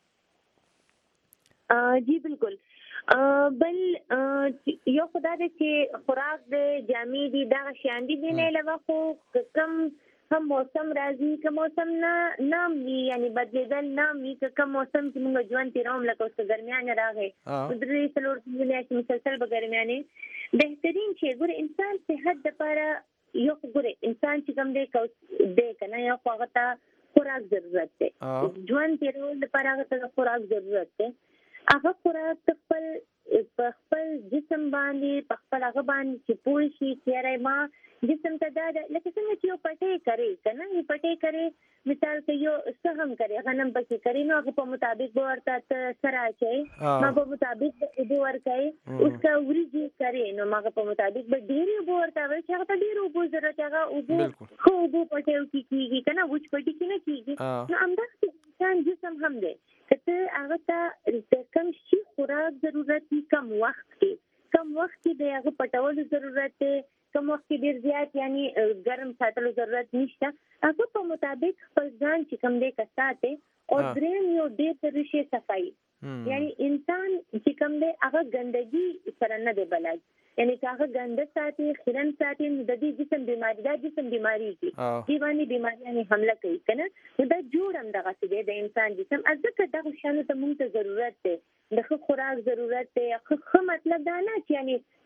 جی بالکل بل یو خدا دې چې خوراک د جامې دي دا شیان دي نه علاوه خو کم هم موسم راځي که موسم نه وي یعنی بدلیدل نه وي که کم موسم چې موږ ژوند تېروم لکه اوس ګرمیان راغی درې څلور میاشتې مسلسل به ګرمیانې بهترین چې ګوره انسان صحت دپاره یو ګوره انسان چې کوم دی که نه یو خو هغه ته خوراک ضرورت دی ژوند تېرول دپاره هغه ته خوراک ضرورت دی هغه خوراک په خپل جسم باندې په خپل هغه باندې چې پوه شي چې یاره ما جسم ته دا لکه څنګه چې یو پټۍ کوي که نه یو پټۍ کوي مثال که یو څه هم کوي غنم پکې کوي نو هغه په مطابق به ورته ته سره اچوي ما په مطابق به اوبه ورکوي اوس که وریجې کوي نو ما په مطابق به ډېرې اوبه ورته وایي چې هغه ته ډېرې اوبه ضرورت هغه اوبه ښه اوبو پټیو کې کېږي که نه وچ پټي کې نه کېږي نو همداسې انسان جسم هم دی که ته هغه ته د کوم شي خوراک ضرورت وي کم وخت کې د هغه پټولو ضرورت دی کم وخت کې ډېر زیات یعنی ګرم ساتلو ضرورت نشته هغه په مطابق خپل ځان چې کوم دی که ساتي او درېیم یو ډېر ضروري شی صفایي یعنی انسان چې کوم دی هغه ګندګي سره نه دی بلد یعنی که هغه ګنده ساتي خیرن ساتي نو د دې جسم بیماري دا جسم بیماري کی دیوانی بیماریانې حمله کوي که نه نو دا جوړ هم دغسې دی د انسان جسم ځکه دغه شیانو ته موږ ته ضرورت دی د ښه خوراک ضرورت دی ښه مطلب دا نه چې یعنی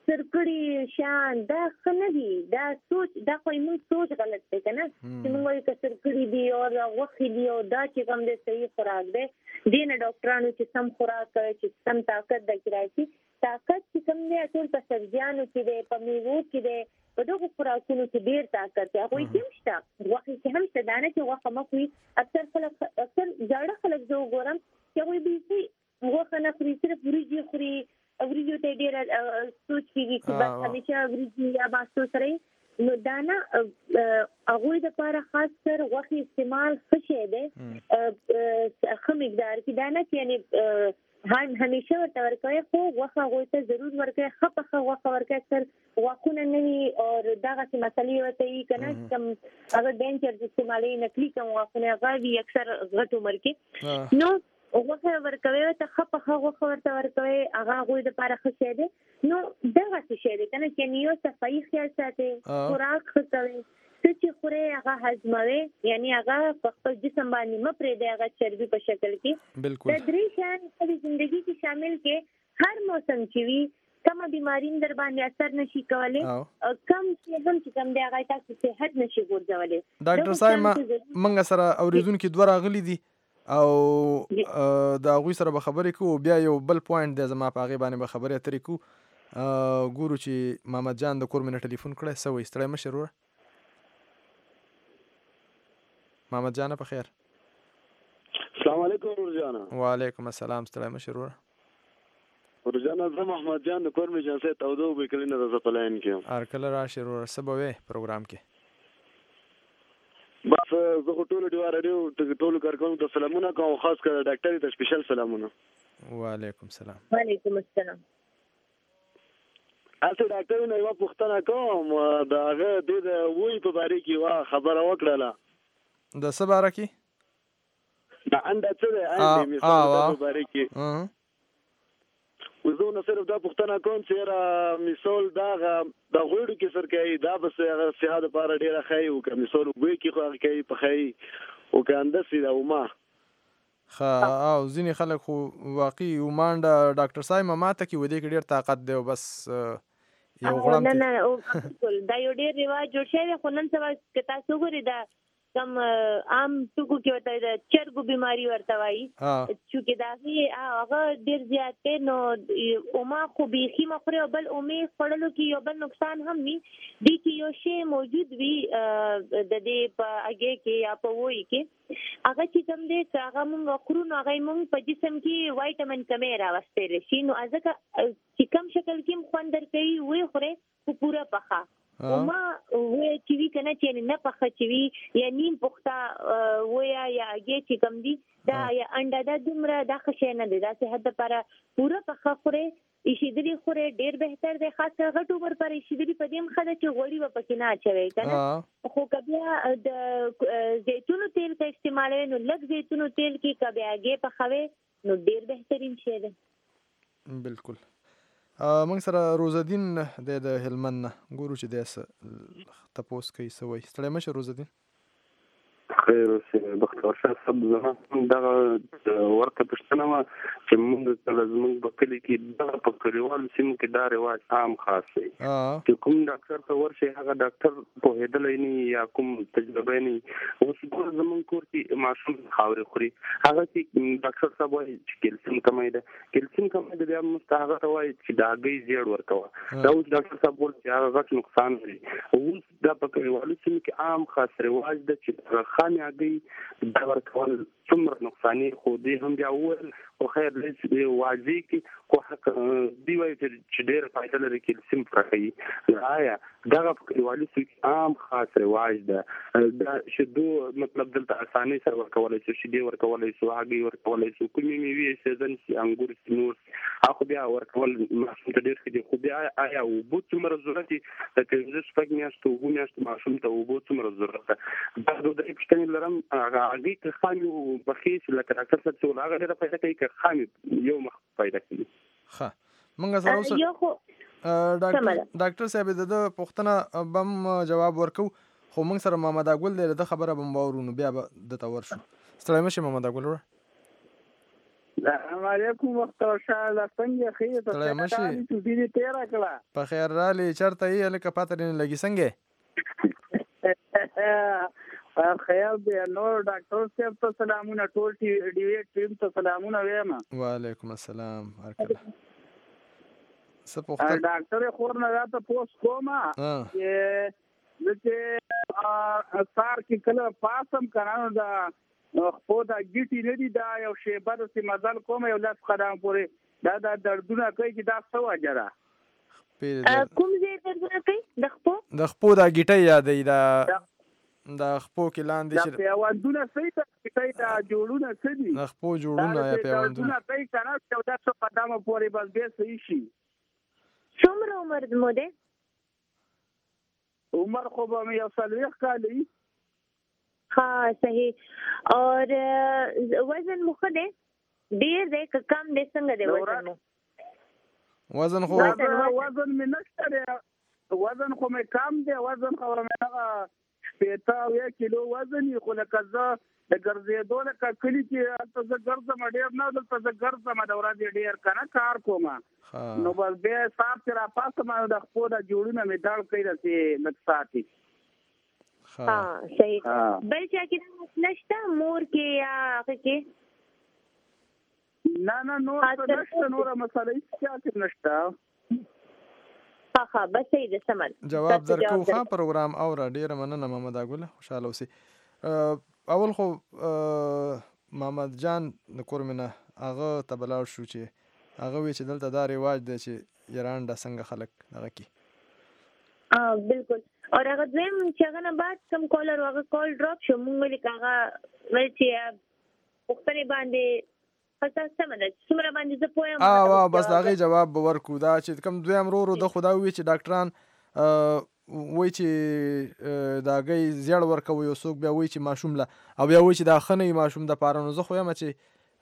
اکثر کړي شان دا څنګه دي دا سوچ دا خو موږ سوچ غلط دی کنه چې موږ یې کثر کړي دي او وخت دی او دا چې کوم دې صحیح خوراک دی دین ډاکټرانو چې سم خوراک کوي چې سم طاقت درکړي طاقت چې کوم دی ټول په سبزیانو کې دی په میوو کې دی په دغه خوراکونو کې ډیر طاقت دی هغه کې مشته وخت کې هم ستدانه چې وخت مخوي اکثر ځاړه خلک زه وګورم چې هغه به وخت نه خوري صرف وريجي خوري وريجو ته ډیر سوچ کیږي چې بس همیشه وريجي یا ماستو سره نو دانا هغه د لپاره خاص کر وخت استعمال ښه دی ښه مقدار کې دانا چې یعنی همیشه ورته ورکوي خو وخت هغه ته ضرور ورکوي خپه وخت ورکوي تر واکونه نه وي او دغه څه مسلې وته یې کنه کوم هغه ډینجر استعمالي نکلي کوم واکونه غوي اکثر غټ عمر کې نو وخت ورکوي ته خپه وخت ورته ورکوي هغه غوي د لپاره ښه دی نو دغه څه دی کنه چې نیو صفائی خیال ساتي خوراک ښه کوي چې خوره هغه هضموي یعنی هغه په خپل جسم باندې مپرې دی هغه چربي په شکل کې
بالکل
د درې شان په ژوندۍ کې شامل کې هر موسم چې وي کومه بیماری در باندې اثر نشي کولای کم چې هم چې کم دی هغه تاسو صحت نشي ګرځولای
ډاکټر صاحب منګه سره اوریدونکو دوه راغلي دي او دا غوي سره به خبرې کوو بیا یو بل پوینټ دی زما په هغه باندې به خبرې اترې کوو ګورو چې محمد جان د کور مینه ټلیفون کړی سوي ستړی مشه وروره محمد جان په خیر
السلام علیکم ورجانا
وعلیکم السلام ستړی مشه وروره
ورجانا زه محمد جان د کور مینه سه تودو به کلینه د زپلاین کې
ار کله راشي وروره سبوي پروګرام کې
بس زه ټول دی راډیو ټول کارکونکو ته سلامونه کوم خاص کر ډاکټر ته سپیشل سلامونه
وعلیکم السلام
وعلیکم السلام
اته ډاکټر نو یو پوښتنه کوم دا هغه د وی په باره کې وا خبره وکړه
د څه باره کې
دا انده څه ده انده مثال په باره کې وزو نو صرف دا پوښتنه کوم چې را مثال دا د غوړو کې سر کوي دا بس هغه صحت لپاره ډیره ښه او که مثال وګوي کې خو کوي په ښه او که اندسي دا وما
او ځینې خلک خو واقعي ومانډه ډاکټر صاحب ماته کې ودی کې ډیر طاقت دی او بس یو غړم
نه بالکل دا یو ډیر رواج جوړ شوی خو نن سبا که تاسو ګورئ دا کم عام ټکو کې ورته د چرګو بیماری ورته وایي چې دا هغه ډیر زیات نو اوما خو بيخي مخره او بل اومه خړلو کې یو بل نقصان هم وي دي چې یو شی موجود وي د دې په اگې کې یا په وای کې هغه چې کوم دې هغه موږ خورو نو هغه موږ په جسم کې وایټامین کمې راوستل شي نو ځکه چې کوم شکل کې خوندر کوي وي خوره په پورا پخا وما وې چې وی کنه چې نه پخه چې وی یا نیم پخته ویا یا اگې چې کم دي دا یا انډا د دمره د خشه نه دي دا صحت لپاره پورا پخه خوره ایشیدلی خوره ډیر بهتر دی خاص کر غټ عمر پر ایشیدلی په دې مخه چې غوړي و پکې نه اچوي کنه خو کبیا د زیتونو تیل کا استعمال نو لږ زیتونو تیل کې کبیا اگې پخوي نو ډیر بهترین شی دی
بالکل موږ سره روزالدین د هلمند ګورو چې د تپوس کوي سوي ستړی مشه روزالدین
خیر اوسې بختور شاه صاحب زما دغه ورته پوښتنه وه چې موږ کله زموږ په کلي کې دغه په کلیوالو سیمو کې دا رواج عام خاص دی چې کوم ډاکټر ته ورشي هغه ډاکټر پوهېدلی نه یا کوم تجربه نه اوس ګوره زموږ کور کې ماشوم خاورې خوري هغه چې ډاکټر صاحب وایي چې کیلسیم کمی ده کیلسیم کمی ده بیا موږ هغه ته وایي چې د هګۍ زیړ ورکوه دا اوس ډاکټر صاحب وایي چې هغه غټ نقصان لري اوس دا په کلیوالو سیمو کې عام خاص رواج ده چې خامې هګۍ دا ورکول څومره نقصاني خو دې هم بیا وویل خو خیر لږ واضح کې خو حق دی وایي چې ډېره فایده لري کیلسیم پوره کوي آیا دغه په کلیوالي سیمو کې عام خاص رواج ده دا شیدو مطلب دلته اسانۍ سره ورکولی شو شیدې ورکولی شو هګۍ ورکولی شو کومې مېوې سیزن شي انګور شي نور هغه بیا ورکول ماشوم ته ډېر ښه دي خو بیا آیا اوبو څومره ضرورت دي د پنځه شپږ میاشتو اوبو میاشتو ماشوم ته اوبو څومره ضرورت ده دا دوه درې پوښتنې لرم هغې که خامې پخې شي لکه ډاکټر صاحب چې ویل هغه ډېره فایده کوي که خامې یو مخ فایده کوي
ښه موږ سره اوس ډاکټر صاحب د پوښتنه بم جواب ورکو خو موږ سره محمد اګل دی د خبره بم واورو نو بیا به دته ورشو ستړی مشه محمد اګل
السلام علیکم مختار شاه څنګه خیر ته چې دې تیر کړه
په خیر رالي چرته یې لکه پاتې نه لګي څنګه
خیر دې نور ډاکټر صاحب ته سلامونه ټول ډي ټیم ته سلامونه وایم
وعلیکم السلام
ډاکټر خور نه راته پوس کومه چې سار کې کله پاسم کنه دا خو دا ګټي نه دي دا یو شی بد سي مزل کوم یو لاس قدم پورې دا دردونه کوي چې دا څه وجره
کوم ځای دردونه کوي د
خپو دا ګټي یادې دا خپو کې لاندې
چې پیوندونه صحیح دا ګټي دا جوړونه څه دي
د خپو جوړونه یا پیوندونه
کوي کنه چې دا څه قدم پورې بس به صحیح شي
څومره عمر مو ده
عمر خو به یو 40 کال وي
हाँ सही और वजन मुखदे ډیر دی که کم دی څنګه دی وزن مو
وزن خو
وزن مې نشته دی وزن خو مې کم دی وزن خو مې هغه 15 کیلو وزن خو لکه زه د ګرځېدو لکه کلي کې هلته زه ګرځم ډېر نه دلته زه ګرځم د ورځې ډېر که نه کار کوم نو بس بیا سهار چې راپاسم د خپو د جوړونه مې دړ کوي داسې لږ ساتي
صحیح بل چا کې نشته مور کې یا هغه کې
نه نور نشته نور مسله هیڅ کې نشته
ها بس صحیح ده سمل
جواب درکو ښه پروګرام اوره ډیره مننه محمد اګل خوشاله اوسئ اول خو محمد جان د کورمنه هغه ته بلاړ شو چې هغه وی چې دلته دا رواج دی چې یرانډه څنګه خلک هغه کی
بالکل اور هغه دویم چې هغه نه بعد کم کالر هغه کال ډراپ شو مونږ لیک هغه ول چې پښتني باندې خاصه سمنه څومره باندې زه پوهه
بس هغه جواب ورکو دا چې کم دویم ورو د خدا وی چې ډاکټران وای چې دا غي زیړ ورکوي او څوک بیا وای چې ماشوم لا او بیا وای چې دا خنې ماشوم د پاره نو زه خو یم چې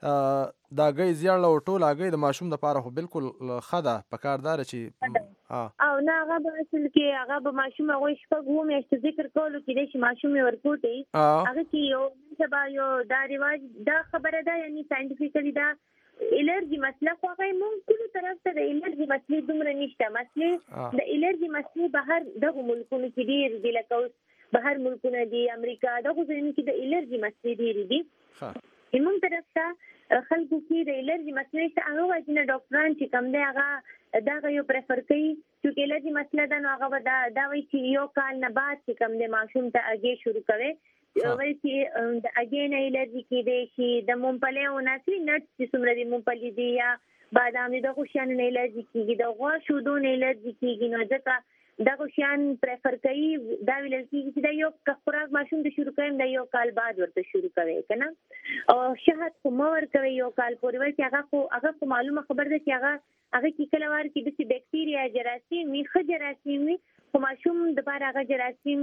دا غي زیړ او ټول هغه د ماشوم د پاره خو بالکل خدا پکاردار چې
او نه هغه به اصل کې هغه به ماشوم هغه شپږ و میاشتې ذکر کولو کې د ماشوم ورکوټي هغه کې یو سبا یو دا رواج دا خبره ده یعنی ساينټیفیکلی دا الرجی مسله خو هغه مونږ ټول طرف ته د الرجی مسله دومره نشته مسله د الرجی مسله بهر دغه ملکونو کې ډیر دی لکه بهر ملکونه دي امریکا دغه ځینې کې د الرجی مسله ډیر دي موږ طرف ته خلکو کې د الرجی مسله ته هغه وایي چې ډاکټران چې کوم دی هغه دا یو پریفر کوي چې الرجی مسله ده نو هغه دا وایي چې یو کال نه بعد چې کوم دی ماشوم ته اگې شروع کوي وایي چې اگې نه الرجی کې دی چې د مونپلې او ناسي نټ چې څومره دی مونپلې دی یا بادام دی د خوشان نه الرجی کېږي د غوا شودو نه الرجی کېږي نو ځکه دا خوشان پریفر کوي دا ویل کېږي چې دا یو خوراک ماشوم د شروع کوي دا یو کال بعد ورته شروع کوي کنه او شهد خو مور کوي یو کال پورې وایي چې هغه خو معلومه خبر ده چې هغه کې کله وار کې د بکټیریا جراثیم می خجراثیم می خو ماشوم د بار هغه جراثیم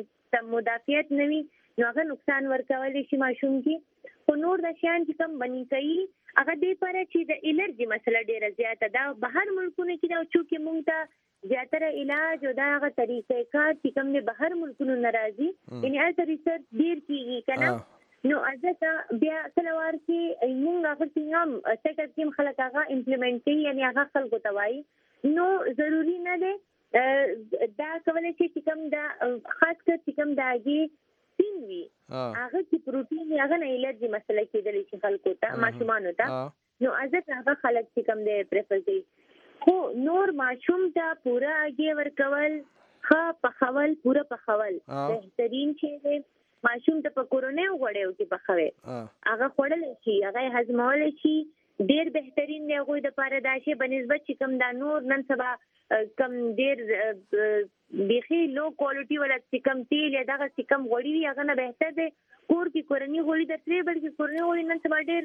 مدافعت نوي نو هغه نقصان ورکول شي ماشوم کې خو نور د شان چې کم بنی کوي هغه دې لپاره چې د الرجی مسله ډیره زیاته ده بهر ملکونو کې دا چې مونږ ته زیاتره علاج او دا هغه طریقې کار چې کوم نه بهر ملکونو ناراضي یعنی هر ریسرچ ډیر کیږي کنه نو ازته بیا کلوار کې موږ هغه څنګه سیټ اپ خلک هغه امپلیمنٹ کوي یعنی هغه خلکو ته وایي نو ضروری نه ده دا کولای شي چې کوم دا خاص کر چې کوم داږي سین وی هغه چې پروتین هغه نه الرجی مسله کېدلی شي خلکو ته ماشومان ته نو ازته هغه خلک چې کوم دې پریفر کوي خو نور ماشوم ته پورا اگې ورکول ښه پخول پورا پخول بهترین شی دی ماشوم ته په کورونه وغوړیو کې پخوي هغه خوړل شي هغه هضمول شي ډیر بهترین دی هغه د پاره داشه بنسبت چې کم دا نور نن سبا کم ډیر بيخي لو کوالټي ولا چې کم تیل یا دغه چې کم غوړي هغه نه بهتر دی کور کې کورنی غوړي د ترې بلکې کورنی غوړي نن سبا ډیر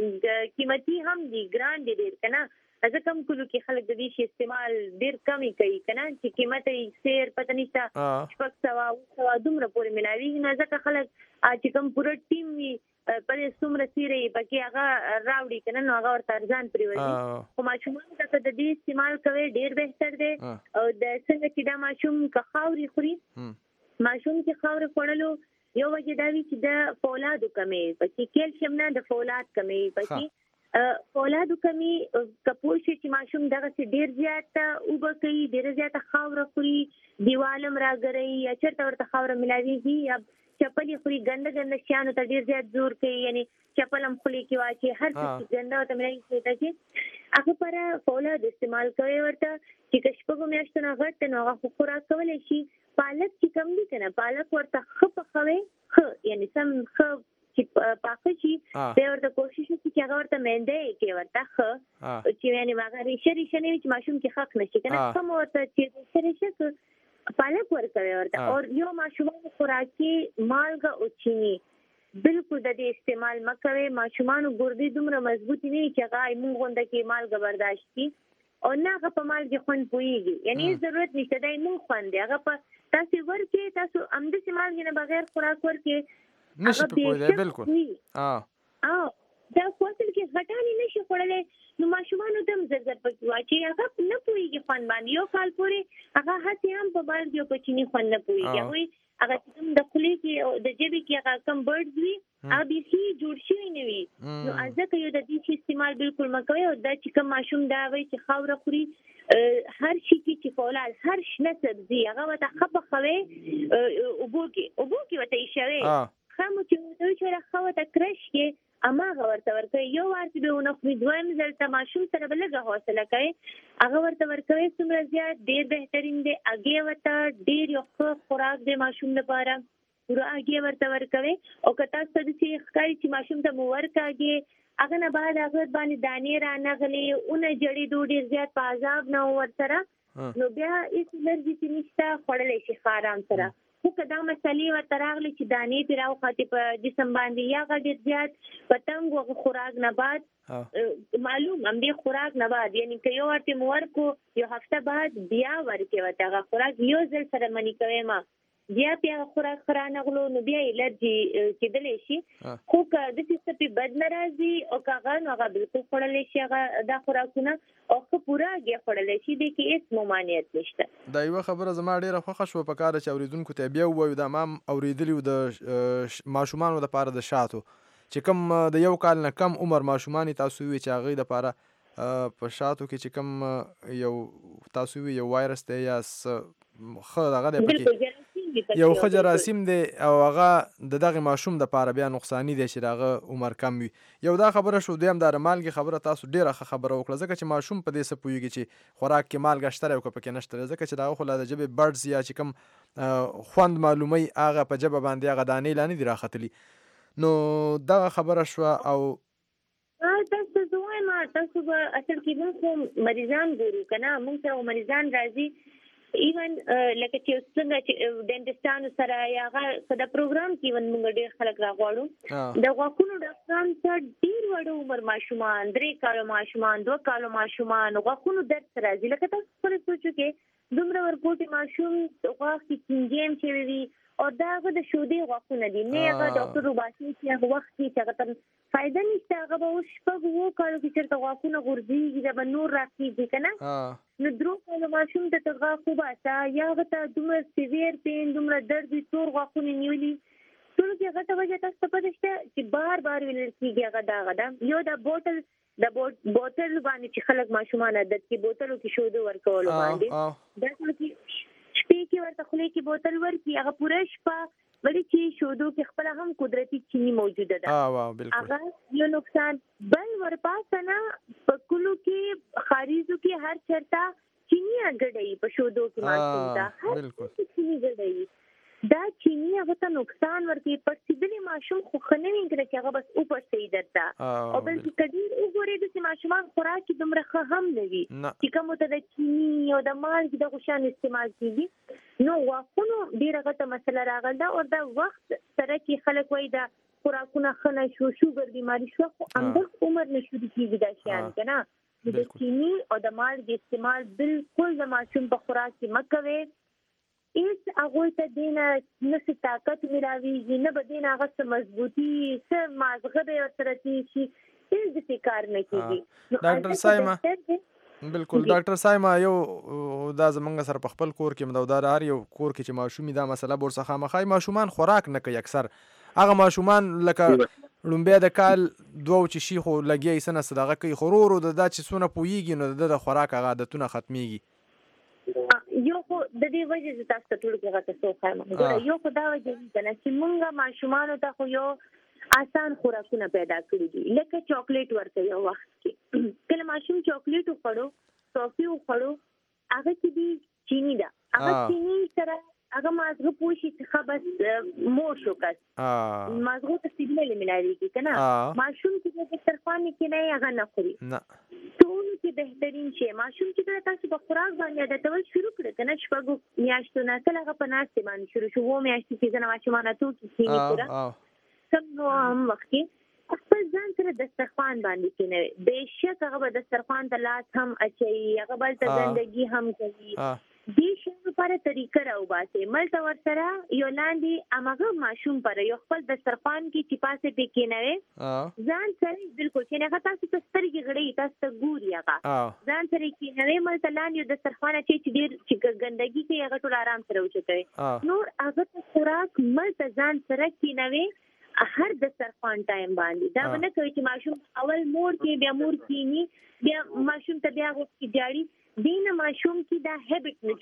قیمتي هم دي ګران دي ډیر کنه ازه کم کلو کې خلک د دې شی استعمال ډیر کمی کوي کنه چې قیمت یې سیر پته نشته شپږ سوا دومره پورې ملاوي نه ځکه خلک چې کم پوره ټیم وي په څومره سیرې پکې هغه راوړي کنه نو هغه ورته ارزان پریوځي خو ماشومان ته د دې استعمال کوي ډیر بهتر دی او د څنګه چې دا ماشوم که خاوري خوري ماشوم چې خاوري خوړلو یو وجه دا وی چې د فولادو کمی پکې کیلشیم نه د فولاد کمی پکې فولادو کمی کپوش چې ماشوم دغه ډیر زیات وبکي ډیر زیات خاور خوري دیوالم راګري یا چرته ورته خاور ملاويږي یا چپلې خوري ګنده شیانو ته ډیر زیات زور کوي یعنی چپلم خولي کې واچي هر څه ګنده ته ملاوي چې هغه پر فولاد استعمال کوي ورته چې کښپغو میاشتونه غټ نو هغه خوراک کولای شي پالک چې کم دي کنه پالک ورته خپخوي یعنی سم چې پاکه شي به ورته کوشش وکړي چې هغه ورته مېندې کې ورته چې یعنی هغه ریشه نه چې ماشوم کې حق نشي کنه کوم ورته چې ریشه پالک ورکوي ورته او یو ماشومان خوراکي مالګه او چینی بالکل د دې استعمال مکوي ماشومان ګردې دومره مضبوطی نه چې هغه موږ غونډه کې مالګه برداشت کی او نه هغه په مالګه خوند پويږي یعنی ضرورت نشته دای موږ خوند هغه په تاسو ورکه تاسو امده مالګه نه بغیر خوراک ورکه
نشي په کوی بالکل
دا فصل کې غټانی نشي خورلې نو ماشومان دم زړګر پکې واچي هغه نه پويږي خوند باندې یو کال پورې هغه هڅه هم په باندې په چینی خوند نه پويږي هغه کوم د خولي کې د جيبي کې هغه کم برډز وي هغه به جوړ شي نه وي نو ځکه یو د دې استعمال بالکل مکوي او دا چې کوم ماشوم دا وي چې خاور خوري هر شي کې فولاد هر شنه سبزي هغه وته خپخوي او بوکي وته شوي خامو چې دوی چې راخوه ته کرش کې اما ورته ورته یو ورته به ونه خو دویم ځل ماشوم سره بلګه حوصله کوي هغه ورته ورکوي څومره زیات ډیر بهترین دی اگې وته ډیر یو خوراک دی ماشوم لپاره پورا اگې ورته ورکوي او کته ستاسو چې ښکاري چې ماشوم ته مو ورکاږي هغه نه بعد هغه باندې دانې را نغلي اون جړې ډیر زیات په عذاب نه ورسره نو بیا هیڅ لرګي چې نشته خړلې شي خارام سره خو کدا مسلې و تراغلی چې دانې پیراو خاطی په جسم باندې یا غډیر زیات پتنګ او خوراک نه بعد معلوم هم دې خوراک نه بعد یعنی که یو ورته مور کو یو هفته بعد بیا ورکه وته خوراک یو ځل سره منی کوي ما بیا خوراک خرانه غلو نو بیا الرجی کېدلې شي خو که د څه په بد ناراضي او کاغه نو هغه بالکل خړلې شي هغه د خوراکونه او که پورا کې خړلې شي د کې هیڅ ممانعت نشته
دا یو خبره زما ډیره خوښه شو په کار چې اوریدونکو ته بیا وایو د امام اوریدلی د ماشومان د پاره د شاتو چې کم د یو کال نه کم عمر ماشومان تاسو وی چې هغه د پاره په شاتو کې چې کم یو تاسو وی یو وایرس دی یا خو دغه د پکې یو خجر راسم دی او هغه د دغه ماشوم د پاره بیا نقصانی دی چې هغه عمر کم وي یو دا خبره شو دیم د مالګي خبره تاسو ډیره خبره وکړه ځکه چې ماشوم په دې څه پويږي چې خوراک کې مالګه شته او پکې نشته ځکه چې دا خو د جبه برډز یا چې کم خوند معلومي هغه په جبه باندې هغه دانې لانی دی راختلی نو دا خبره شو او
تاسو زوی ما تاسو به اصل کې موږ مریضان ګورو کنه موږ ته مریضان راځي ایون لکه چې څنګه چې ډنټستانو سره یا هغه د پروګرام کې ون موږ ډېر خلک راغواړو د غوښونو ډاکټران ته ډېر وړو عمر ماشومان 3 کالو ماشومان 2 کالو ماشومان غوښونو درد سره راځي لکه تاسو خپل سوچو کې دومره ورپوټي ماشوم غوښ کې چینجیم چې وي او دا هغه د شودې غوښونه دي نه هغه ډاکټر وباسي چې هغه وخت کې هغه تر فائدہ نشته هغه به اوس په وو کالو کې چېرته غوښونه غورځېږي دا به نور راکېږي که نه نو درو کالو ماشوم ته ته غاښ وباسه یا هغه ته دومره سیویر پین دومره درد وي تور غاښونه نیولي ټولو کې غټه وجه تاسو ته پته شته چې بار بار ویلل کېږي هغه دغه ده یو د بوتل باندې چې خلک ماشومان عادت کې بوتلو کې شودو ورکولو باندې دا ټول کې شپې کې ورته خولې کې بوتل ورکړي هغه پوره شپه ولی چې شودو کې خپل هم قدرتي چینی موجوده ده هغه یو نقصان بل ورپاسه نه په کلو کې خاریزو کې هر چرته چینی اګړې په شودو کې ماشوم ته هر څه چینی اګړې دا چینی هغه ته نقصان ورکوي پړسېدلې ماشوم خو ښه نه وي کړه چې هغه بس وپړسوي درته او بل چې کډیر وګورې داسې ماشومان خوراک کې دومره ښه هم نه وي چې کومو ته د چیني او د مالګې دغو شیان استعمال کېږي نو غاښونو ډېره غټه مسله راغله او دا وخت سره چې خلک وایي دا خوراکونه ښه نه شو شوګر بیماري شوه خو همدغه عمر نه شروع کېږي دا شیان که نه د چیني او د مالګې استعمال بالکل د ماشوم په خوراک کې مه کوئ هیڅ هغوی ته دې نه څه طاقت ملاویږي نه به دې نه هغه څه مضبوطي څه مازغه به یې ورسره تېر شي هیڅ داسې کار نه کېږي
ډاکټر صاحبه بالکل ډاکټر صاحبه یو دا زمونږ سره په خپل کور کې مدودار هر یو کور کې چې ماشومي دا مسله ورڅخه مخای ماشومان خوراک نه کوي اکثر هغه ماشومان لکه لومبیا د کال دوه چې شي خو لګیا سنه صدقه کوي خو ورو د دا چې څونه پوهیږي نو د خوراک هغه عادتونه ختمیږي.
یو خو د دې وجه چې تاسو ټول کې غته څه خایم یو خو دا وجه چې موږ ماشومان ته خو یو آسان خوراکونه پیدا کړی دي لکه چاکلیټ ورته یو وخت کې کله ماشوم چاکلیټ وخورو ټافي وخورو هغه کې دي چینی ده هغه چینی سره هغه مازغه پوشي چې خبر مور شو کس مازغه ته سیګنال ملایږي کنه ماشوم چې د طرفان کې نه هغه نه خوري نه ټول کې بهترین شي ماشوم چې تاسو په خوراک باندې د تول شروع کړئ کنه شپږ میاشتو نه کله هغه په ناس باندې شروع شو وو میاشتې چې نه ماشومان ته کینی کړه سم نو هم وخت خپل ځان سره دسترخوان باندې کینوي بهشکه هغه به دسترخوان ته لاس هم اچي هغه بل ته ګندګي هم کوي دې شی لپاره طریقه راو باسي ملته ور سره یو لاندې امغه ماشوم پر یو خپل دسترخوان کې چې پاسه پې کینوي ځان سره بالکل چې هغه تاسو ته سترګې غړي تاسو ته ګوري هغه ځان سره کینوي ملته لاندې دسترخوان چې ډیر چې ګندګي کې هغه ټول آرام سره وچتوي نور هغه خوراک ملته ځان سره کینوي هر دسترخوان ټایم باندې دا ونه کوي چې ماشوم اول مور کې بیا مور کینی بیا ماشوم ته بیا وخت جاړي دین ماشوم کې دا هابټ نه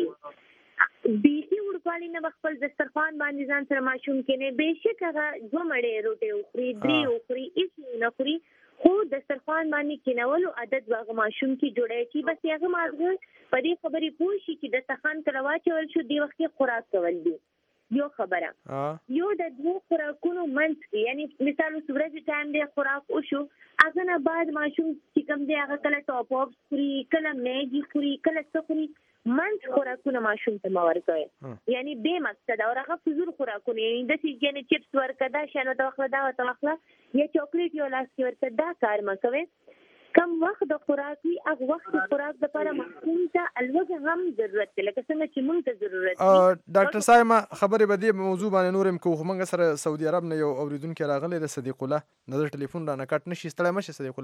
جوړيږي بیسي ورکوالی نه خپل دسترخوان باندې ځان سره ماشوم کې نه بهشکه هغه دوه مړې روټي او درې او هیڅ نه خوري خو دسترخوان باندې کېنولو عادت واغ ماشوم کې جوړای چې بس هغه مازغه په دې خبرې پوه شي چې دسترخوان کړوا چول شو دی وخت خوراک کول دي یو خبره یو د دوه خوراکونو منځ یعنی مثال ورځ ټایم دی خوراک وشو هغه نه بعد ماشوم چې کوم دی هغه کله ټاپ اپ خوري کله میګي خوري کله څه خوري منځ خوراکونه ماشوم ته مور کوي یعنی به مقصد او هغه فزول خوراکونه یعنی د سیګنې چپس ورکدا شنو ته واخله دا ته واخله یا چاکلیټ یو لاس کې ورته دا کار مکوي کم وخت د خوراک وي هغه وخت د خوراک لپاره مخکوم ته الوګ هم ضرورت دی لکه څنګه چې موږ ته ضرورت دی
ډاکټر صاحب خبرې به دې موضوع باندې نورم کوو موږ سره سعودي عرب نه یو اوریدونکو راغلی د صدیق الله نظر ټلیفون را نه کټ نشي ستړی مشه صدیق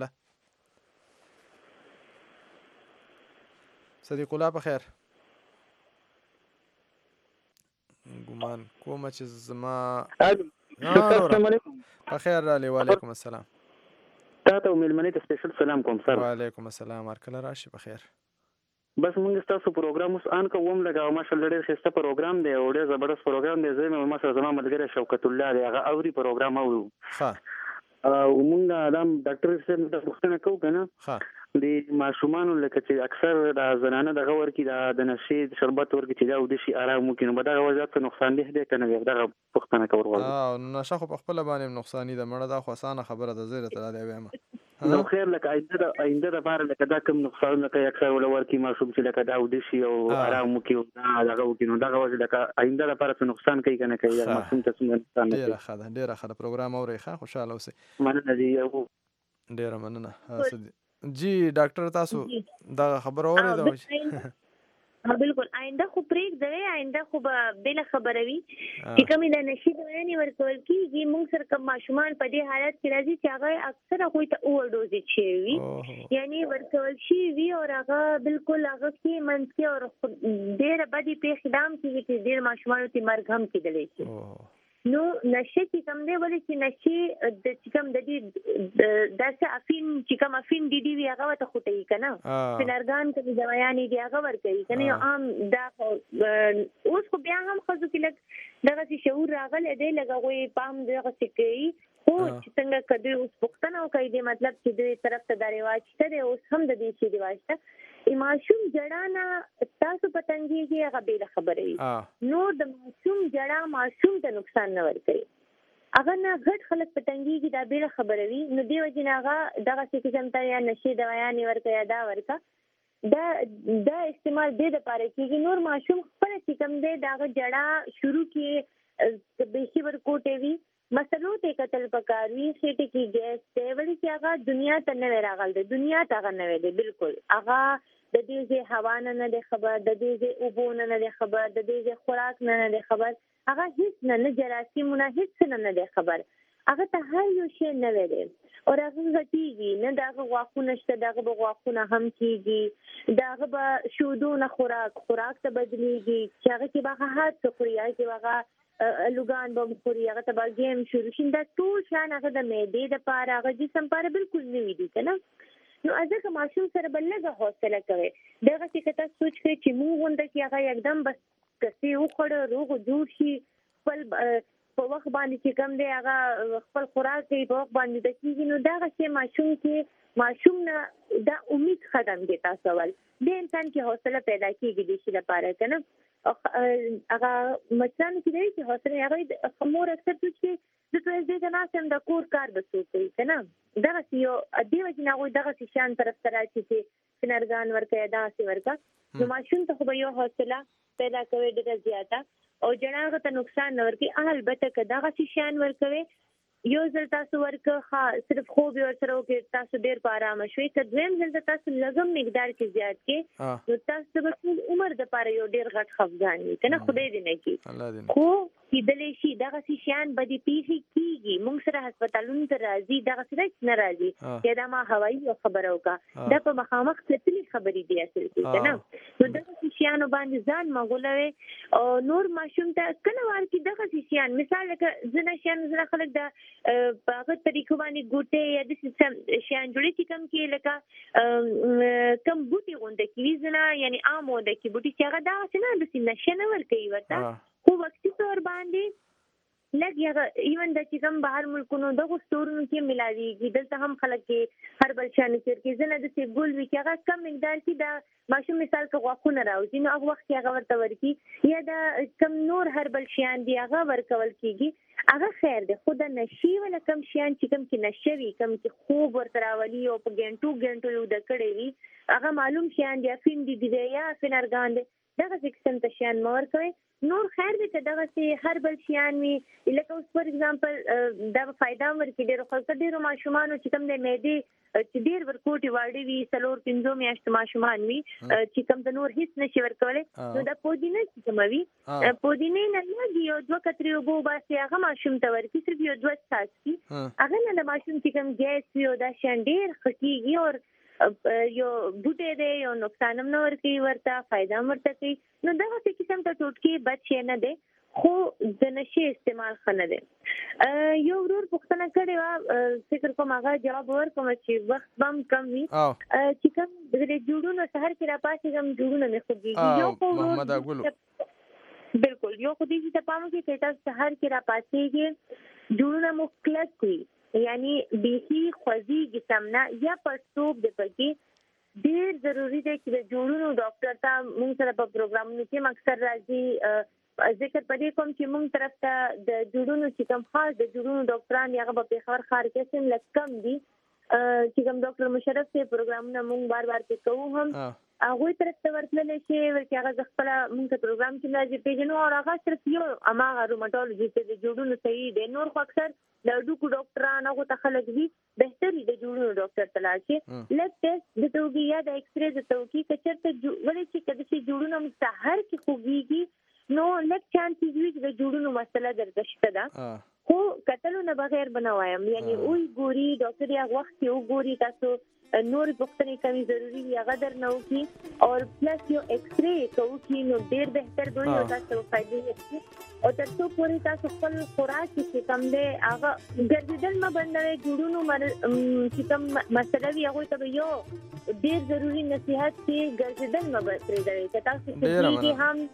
الله په خیر ګمان کوم چې زما
السلام علیکم
په خیر را وعلیکم السلام
تاسو ملمنې ته سپیشل سلام کوم سر
وعلیکم السلام ارکل راشي په خیر
بس موږ تاسو پروګرام اوس ان کوم لګاو ماشاءالله ډېر ښه پروګرام دی او ډېر زبردست پروګرام دی زه مې ماشاءالله زما ملګری شوکت الله دی هغه اوري پروګرام او او موږ ادم ډاکټر صاحب ته پوښتنه کوو کنه د ماشومان لکه چې اکثر د زنانه د غور کې د نشي شربت ورکې چې دا او د شي آرام ممکن به دا وجات نقصان دی کنه دا پوښتنه کول
غواړم نشه خو په خپل باندې نقصان دی مړه دا خو اسانه خبره ده زیره ته دی وایم
نو خیر لکه آینده د بار لکه دا کوم نقصان لکه اکثر ولور کې ماشوم چې لکه دا او د شي او آرام ممکن دا هغه نو دا وجه لکه آینده لپاره نقصان کوي کنه کوي ماشوم ته څنګه نقصان
کوي ډیره ښه پروګرام اوري ښه خوشاله اوسئ
مننه دی
ډیره مننه جی ډاکټر تاسو دا خبر اورئ
ها بالکل آینده خو پریک دی آینده خو بل خبروي چې کومې د نشي دوانې ورکول کیږي موږ سره کوم ماشومان په دې حالت کې راځي چې هغه اکثره خو ته اوور ډوز شي وي یعنی ورکول شي وي او هغه بالکل هغه کې منځ کې او ډېر بدی په خدام کې چې ډېر ماشومان ته مرګ هم کېدلی شي نو نشه چې کوم دی ولې چې نشي د چې کوم د دې داسې افین چې کوم افین دی وی هغه ته خوټي کنه سنرګان کې دوايانې دی هغه ور کوي کنه یو عام دا اوس خو بیا هم خو کې دغه چې شعور راغلی دی لګوي پام دغه څه کوي خو چې څنګه کدی اوس پښتنه کوي دی مطلب چې دې طرف ته دا رواج ته اوس هم د دې شی رواج ته ماشوم جړانا تاسو پتنګي کې هغه به خبرې نو د ماشوم جړا ماشوم ته نقصان نه ورکوي هغه نه غټ خلک پتنګي کې دا به خبروي نو دی وجناغه دغه څه قسم ته یا نشي دوايانې ورکوي دا ورکا دا استعمال دې د پاره کېږي نور ماشوم خپل چې کوم دی داغه جړا شروع کې به ورکوټي وي مسلو ته قتل پکاروي خېټه کې ګیس ته ولی چې هغه دنیا ته نه راغل دی دنیا ته نه وي بالکل هغه د دې چې هوا نه خبر د دې چې اوبونه نه خبر د دې چې خوراک نه خبر هغه هیڅ نه جراثیمونه هیڅ نه خبر هغه ته هر یو شی نه ویل او هغه غټیږي نه داغه غواخونه شته داغه غواخونه هم کیږي داغه به شودونه خوراک ته بدليږي چې هغه کې به هات خوري چې هغه لوګان به خوري هغه ته به ګیم شروع شي دا ټول شان هغه د معدې دپاره هغه جسم لپاره بالکل نوي دي که نه نو ځکه ماشوم سره به لږه حوصله کوئ دغسې که تاسو سوچ کوئ چې مونږ غونډه کې هغه یکدم بس کسې وخوړه روغ جوړ شي خپل په وخت باندې چې کوم دی هغه خپل خوراک کوي په وخت باندې د کېږي نو دغسې ماشوم نه دا امید ختم دی تاسو ول د انسان کې حوصله پیدا کېږي د شي لپاره که نه هغه مچانو کې دی چې حوصله هغه مور اکثر سوچ کوي زه په دې ته ناست یم د کور کار به څوک کوي که نه دغسې یو دې وجې نه هغوی دغسې شیان طرف ته راشي چې سنرګان ورکوي دغسې ورکړه نو ماشوم ته خو به یو حوصله پیدا کوي ډېره زیاته او جنا هغه ته نقصان نه ورکوي البته که دغسې شیان ورکوي یو ځل تاسو ورکه صرف خوب یې ورسره وکړئ تاسو ډېر په ارامه شوئ که دویم ځل ته تاسو لږم مقدار کې زیات کړئ نو تاسو به ټول عمر دپاره یو ډېر غټ خفګان وي که نه خدای دې نه کړي خو کېدلی شي دغسې شیان به دې پیښې کېږي موږ سره هسپتالونو ته راځي دغسې رچ نه راځي یا دا ما هوایي یو خبره وکړه دا په مخامخ کتلي خبرې دي اصل کې که نه نو دغسې شیانو باندې ځان مه غولوئ او نور ماشوم ته کله وار کې دغسې شیان مثال لکه ځینې شیان ځینې خلک د په هغه طریقو باندې ګوټې یا داسې شیان جوړي چې کوم کې لکه کم بوټي غونډه کې وي ځینه یعنې عام غونډه کې بوټي چې هغه دغسې نه داسې نشه نه ورکوي ورته خو وقتي طور باندې لږ هغه ایون د چې کوم بهر ملکونو دغو سټورونو کې ملاویږي دلته هم خلک کې هربل شیان کې ځینې داسې ګل وي چې هغه کم مقدار کې د ماشوم مثال که غاښونه راوځي نو هغه وخت کې هغه ورته ورکړي یا د کم نور هربل شیان دي هغه ورکول کېږي هغه خیر دی خو د نشي ولا کم شیان چې کوم کې نشه وي کوم چې خوب ورته راولي او په ګنټو یو د کړی وي هغه معلوم شیان دي افین دي یا فنرګان دي دغسې قسم ته شیان مه ورکوئ نور خیر دی که دغسې هر بل شیان وي لکه اوس فار اګزامپل دا به فایده هم ورکړي ډېرو خلکو ډېرو ماشومانو چې کوم دی معدې چې ډېر ورکوټې واړه وي 4-5 میاشتو ماشومان وي چې کوم د نور هیڅ نشي ورکولی نو دا پودینه چې کومه وي پودینې نه لږ یو 2 قطرې اوبه وباسي هغه ماشوم ته ورکړي صرف یو 2 څاڅکي هغه نه د ماشوم چې کوم ګیس وي او دا شیان ډېر ښه کېږي او یو بوټی دی یو نقصان هم نه ورکوي ورته فایده هم ورته کوي نو دغسې قسم ته ټوټکې بد شی نه دی خو د نشې استعمال ښه نه دی یو ورور پوښتنه کړې وه فکر کوم هغه جواب ورکوم چې وخت به هم کم وي چې کوم د جوړونو سهار کې راپاڅېږم جوړونه مې خوږېږي بالکل یو خو دې ته پام وکړئ چې تاسو سهار کې راپاڅېږئ جوړونه مو کلک وي یعنی بیخي خوځېږي سم نه یا پړسوب دی پکې ډېر ضروري دی چې د جوړونو ډاکټر ته موږ سره په پروګرامونو کې اکثر راځي ذکر په دې کوم چې موږ طرف ته د جوړونو چې کوم خاص د جوړونو ډاکټران هغه په پېښور ښار کې سم لږ کم دي چې کوم ډاکټر مشرف صاحب پروګرامونه موږ بار پې کوو هم هغوی طرف ته ورتللی شي چې هغه زه خپله موږ ته پروګرام کې راځي پېژنو او هغه صرف یو هماغه روماټولوجي چې د جوړونو صحیح دی نور خو اکثر د هډوکو ډاکټران هغو ته خلک وي بهتر وي د جوړونو ډاکټر ته لاړ شي لږ ټیسټ درته وکړي یا د ایکسرې درته وکړي که چېرته ولې چې که داسې جوړونه موږ سهار کې خوږېږي نو لږ چانسز وي چې د جوړونو مسله درته شته ده خو کتلو نه بغیر به نه وایم یعنې اوی ګوري ډاکټر یې هغه وخت کې وګوري تاسو نورې پوښتنې کوي ضروري وي هغه درنه وکړي او پلس یو ایکسرې که وکړي نو ډېر بهتر به وي او تاسو به فایدې وکړي او تر څو پورې تاسو خپل خوراک چې کوم دی هغه ګرځېدل مه بندوئ جوړونو چې کوم مسله وي هغوی ته به یو ډېر ضروري نصیحت چې ګرځېدل مه پرېږدئ که تاسو کېږي هم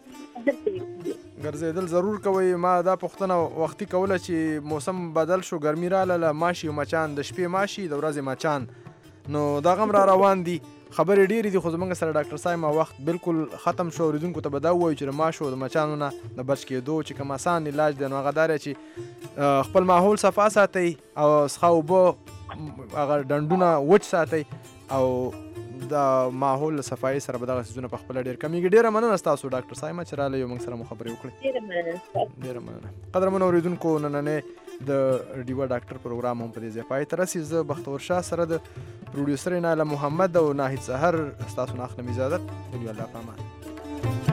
ګرځېدل ضرور کوئ ما دا پوښتنه وختي کوله چې موسم بدل شو ګرمي راغله ماشي او مچان د شپې ماشي د ورځې مچان نو دا غم را روان دي خبرې ډېرې دي خو زموږ سره ډاکټر صاحب ما وخت بالکل ختم شو اورېدونکو ته به دا ووایو چې د ماشو د مچانو نه د بچ کېدو چې کوم اسان علاج دی نو هغه دا دی چې خپل ماحول صفا ساتئ او څښا اوبه هغه ډنډونه وچ ساتئ او د ماحول صفایي سره به دغه څیزونه په خپله ډېر کمیږي ډېره مننه ستاسو ډاکټر صاحب چې راغلی یو موږ سره مو خبرې وکړې ډېره مننه قدرمنو اورېدونکو نننۍ د ډیوا ډاکټر پروګرام هم په دې ځای پای ته رسي زه بختور شاه سره د پروډیوسر نایله محمد او ناهید سحر ستاسو نه اخلم اجازت ولې الله په امان